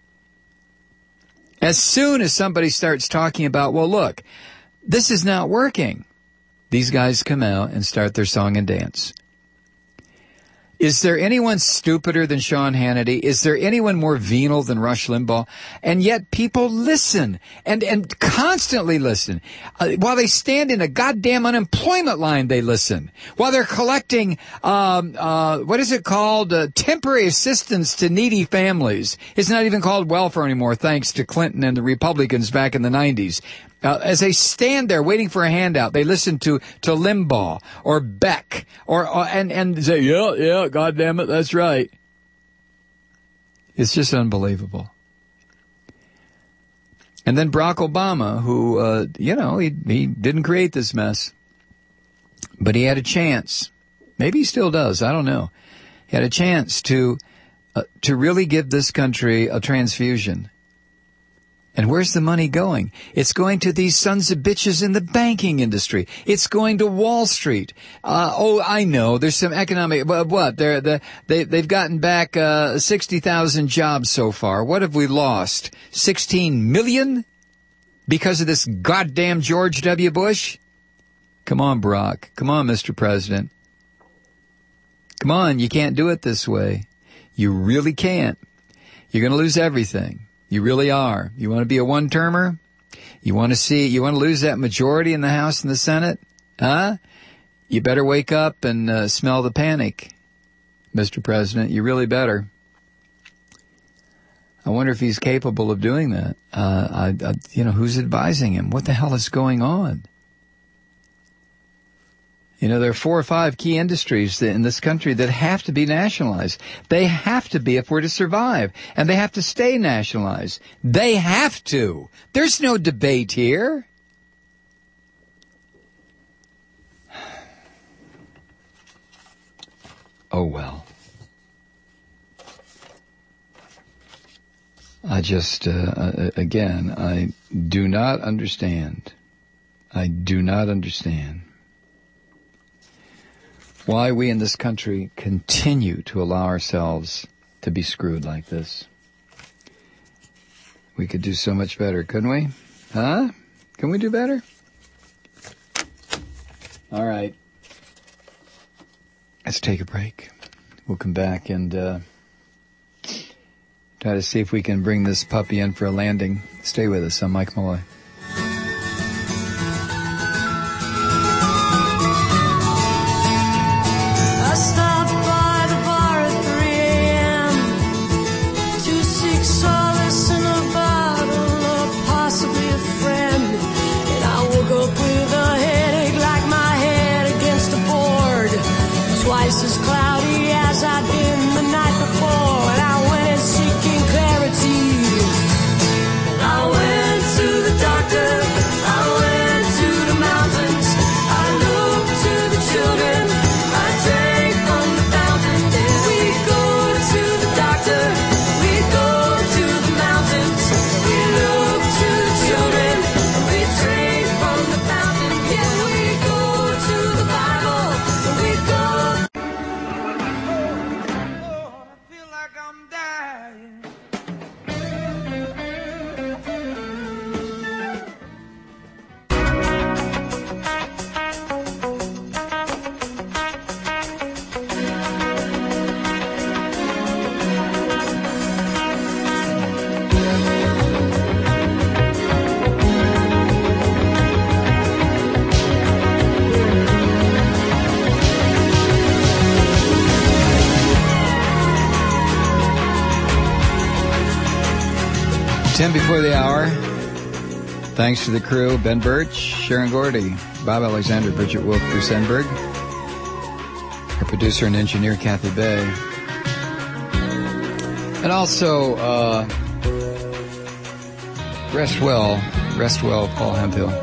As soon as somebody starts talking about, well, look, this is not working, these guys come out and start their song and dance. Is there anyone stupider than Sean Hannity? Is there anyone more venal than Rush Limbaugh? And yet people listen and, and constantly listen. Uh, while they stand in a goddamn unemployment line, they listen. While they're collecting, um, uh, what is it called? Uh, temporary assistance to needy families. It's not even called welfare anymore, thanks to Clinton and the Republicans back in the nineties. Uh, as they stand there waiting for a handout, they listen to, to Limbaugh or Beck or, or and, and say, yeah, yeah, God damn it, that's right. It's just unbelievable. And then Barack Obama, who, uh, you know, he, he didn't create this mess, but he had a chance. Maybe he still does. I don't know. He had a chance to, uh, to really give this country a transfusion. And where's the money going? It's going to these sons of bitches in the banking industry. It's going to Wall Street. Uh, oh, I know. There's some economic, what? They're, the, they, they've gotten back, uh, sixty thousand jobs so far. What have we lost? sixteen million? Because of this goddamn George W. Bush? Come on, Barack. Come on, Mister President. Come on. You can't do it this way. You really can't. You're going to lose everything. You really are. You want to be a one-termer? You want to see, you want to lose that majority in the House and the Senate? Huh? You better wake up and uh, smell the panic, Mister President. You really better. I wonder if he's capable of doing that. Uh, I, I, you know, who's advising him? What the hell is going on? You know, there are four or five key industries in this country that have to be nationalized. They have to be if we're to survive. And they have to stay nationalized. They have to. There's no debate here. Oh, well. I just, uh, again, I do not understand. I do not understand why we in this country continue to allow ourselves to be screwed like this. We could do so much better, couldn't we? Huh? Can we do better? All right. Let's take a break. We'll come back and uh, try to see if we can bring this puppy in for a landing. Stay with us. I'm Mike Malloy. As cloudy as I'd been the night before, and I went in seeking clarity. I went to the doctor, I went to the mountains, I looked to the children, I drank from the fountain. Then we go to the doctor, we go to the mountains, we look to the children, we drink from the fountain. Yeah, we go to the Bible, we go. ten before the hour. Thanks to the crew, Ben Birch, Sharon Gordy, Bob Alexander, Bridget Wolf, Bruce Enberg, our producer and engineer, Kathy Bay. And also, uh, rest well, rest well, Paul Hemphill.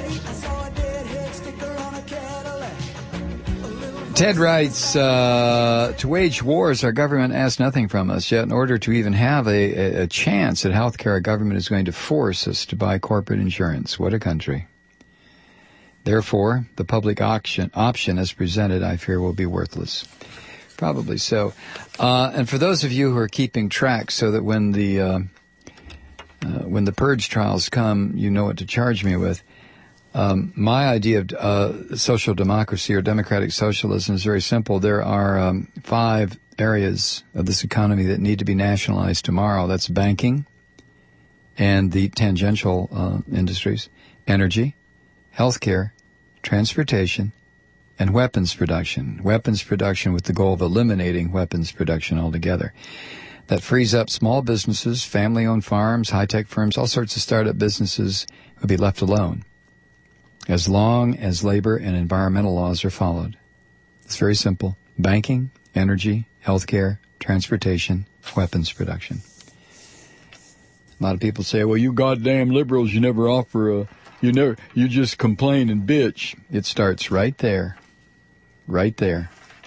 Ted writes, uh, to wage wars, our government asks nothing from us, yet in order to even have a, a, a chance at health care, our government is going to force us to buy corporate insurance. What a country. Therefore, the public auction, option as presented, I fear, will be worthless. Probably so. Uh, and for those of you who are keeping track so that when the, uh, uh, when the purge trials come, you know what to charge me with, Um, my idea of uh, social democracy or democratic socialism is very simple. There are um, five areas of this economy that need to be nationalized tomorrow. That's banking and the tangential uh, industries, energy, healthcare, transportation, and weapons production. Weapons production with the goal of eliminating weapons production altogether. That frees up small businesses, family-owned farms, high-tech firms, all sorts of startup businesses would be left alone as long as labor and environmental laws are followed. It's very simple. Banking, energy, healthcare, transportation, weapons production. A lot of people say, well, you goddamn liberals, you never offer a, you never, you just complain and bitch. It starts right there. Right there.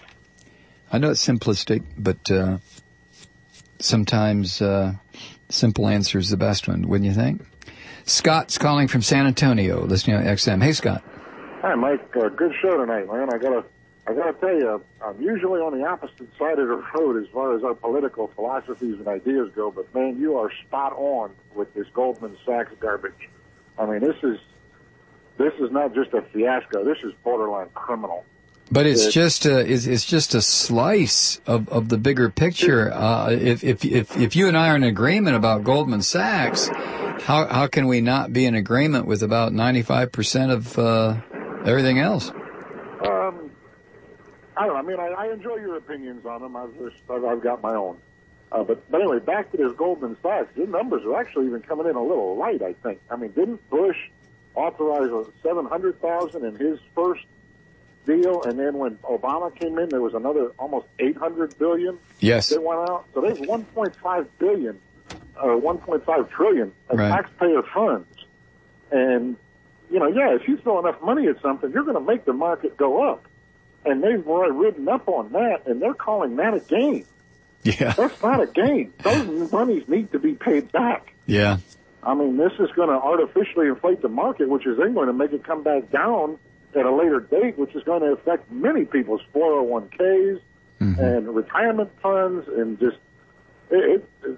I know it's simplistic, but uh, sometimes uh, simple answer is the best one, wouldn't you think? Scott's calling from San Antonio, listening on X M. Hey, Scott. Hi, Mike. Uh, good show tonight, man. I gotta, I gotta tell you, I'm usually on the opposite side of the road as far as our political philosophies and ideas go. But man, you are spot on with this Goldman Sachs garbage. I mean, this is, this is not just a fiasco. This is borderline criminal. But it's It- just a, it's, it's just a slice of, of the bigger picture. Uh, if, if, if, if you and I are in agreement about Goldman Sachs, how, how can we not be in agreement with about ninety-five percent of, uh, everything else? Um, I don't know. I mean, I, I enjoy your opinions on them. I've just, I've, I've got my own. Uh, but, but anyway, back to this Goldman Sachs. The numbers are actually even coming in a little light, I think. I mean, didn't Bush authorize a seven hundred thousand in his first deal, and then when Obama came in, there was another almost eight hundred billion Yes. that went out. So there's one point five billion, or one point five trillion of Right. taxpayer funds. And, you know, yeah, if you throw enough money at something, you're going to make the market go up. And they've already ridden up on that, and they're calling that a game. Yeah. That's not a game. Those monies need to be paid back. Yeah. I mean, this is going to artificially inflate the market, which is then going to make it come back down at a later date, which is going to affect many people's four oh one k's and retirement funds, and just it it,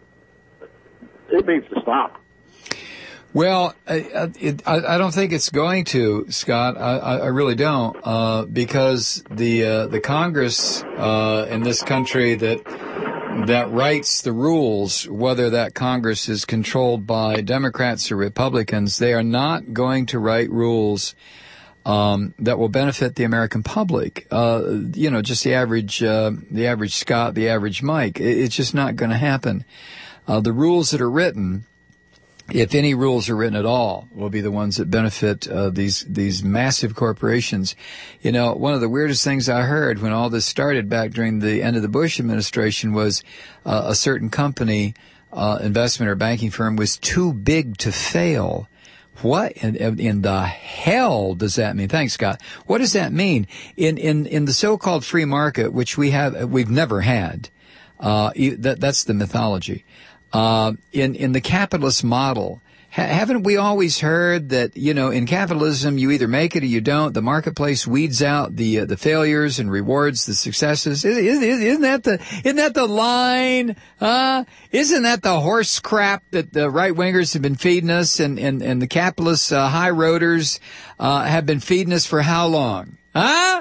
it needs to stop. Well, I, it, I, I don't think it's going to, Scott. I, I I really don't, uh, because the uh, the Congress uh, in this country that that writes the rules, whether that Congress is controlled by Democrats or Republicans, they are not going to write rules um, that will benefit the American public. Uh, you know, just the average, uh, the average Scott, the average Mike. It, it's just not going to happen. Uh, the rules that are written, if any rules are written at all, will be the ones that benefit uh, these these massive corporations. You know, one of the weirdest things I heard when all this started back during the end of the Bush administration was uh, a certain company, uh, investment or banking firm, was too big to fail. What in, in the hell does that mean? Thanks, Scott. What does that mean? In in in the so-called free market, which we have, we've never had. Uh, that that's the mythology. Uh, in, in the capitalist model, ha- haven't we always heard that, you know, in capitalism, you either make it or you don't. The marketplace weeds out the, uh, the failures and rewards the successes. Isn't, isn't that the, isn't that the line? Uh, isn't that the horse crap that the right wingers have been feeding us and, and, and the capitalist, uh, high roaders, uh, have been feeding us for how long? Huh?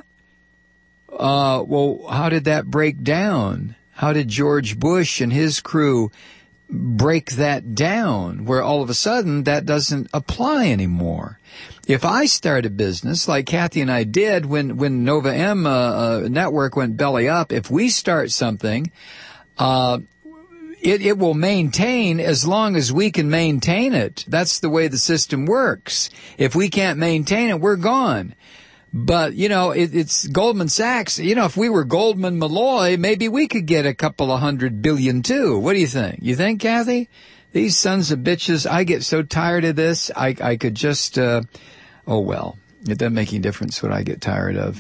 Uh, well, how did that break down? How did George Bush and his crew break that down where all of a sudden that doesn't apply anymore? If I start a business like Kathy and I did when, when Nova M uh, uh, network went belly up, if we start something, uh, it, it will maintain as long as we can maintain it. That's the way the system works. If we can't maintain it, we're gone. But, you know, it, it's Goldman Sachs. You know, if we were Goldman Malloy, maybe we could get a couple of hundred billion too. What do you think? You think, Kathy? These sons of bitches, I get so tired of this. I, I could just, uh, oh well, it doesn't make any difference what I get tired of.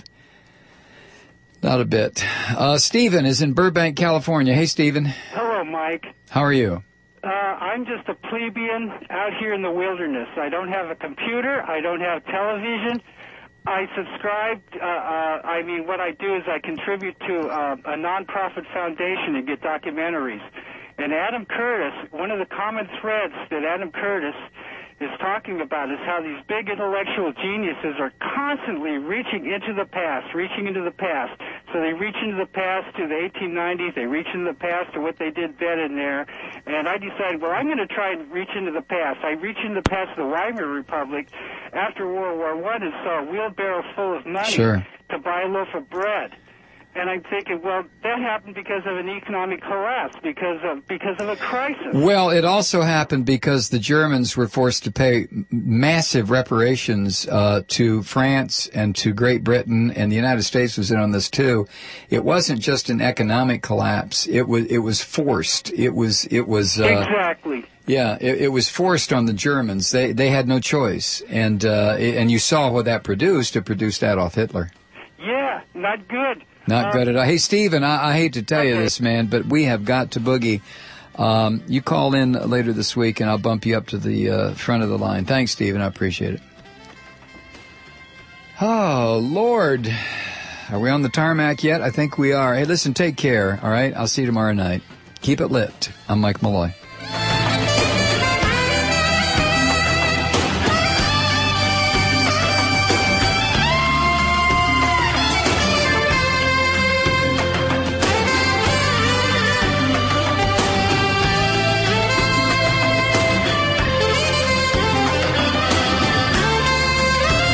Not a bit. Uh, Stephen is in Burbank, California. Hey, Stephen. Hello, Mike. How are you? Uh, I'm just a plebeian out here in the wilderness. I don't have a computer. I don't have television. I subscribe, uh, uh, I mean, what I do is I contribute to uh, a nonprofit foundation to get documentaries. And Adam Curtis, one of the common threads that Adam Curtis is talking about is how these big intellectual geniuses are constantly reaching into the past, reaching into the past. So they reach into the past to the eighteen nineties, they reach into the past to what they did then and there, and I decided, well, I'm going to try and reach into the past. I reached into the past to the Weimar Republic after World War One and saw a wheelbarrow full of money Sure. to buy a loaf of bread. And I'm thinking, well, that happened because of an economic collapse, because of because of a crisis. Well, it also happened because the Germans were forced to pay m- massive reparations uh, to France and to Great Britain, and the United States was in on this too. It wasn't just an economic collapse; it was it was forced. It was it was uh, Exactly. Yeah, it, it was forced on the Germans. They they had no choice, and uh, and you saw what that produced. It produced Adolf Hitler. Yeah, not good. Not Uh, good at all. Hey, Stephen, I, I hate to tell you this, man, but we have got to boogie. Um, you call in later this week, and I'll bump you up to the uh, front of the line. Thanks, Stephen. I appreciate it. Oh, Lord. Are we on the tarmac yet? I think we are. Hey, listen, take care, all right? I'll see you tomorrow night. Keep it lit. I'm Mike Malloy.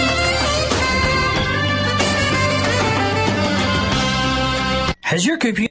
Has your computer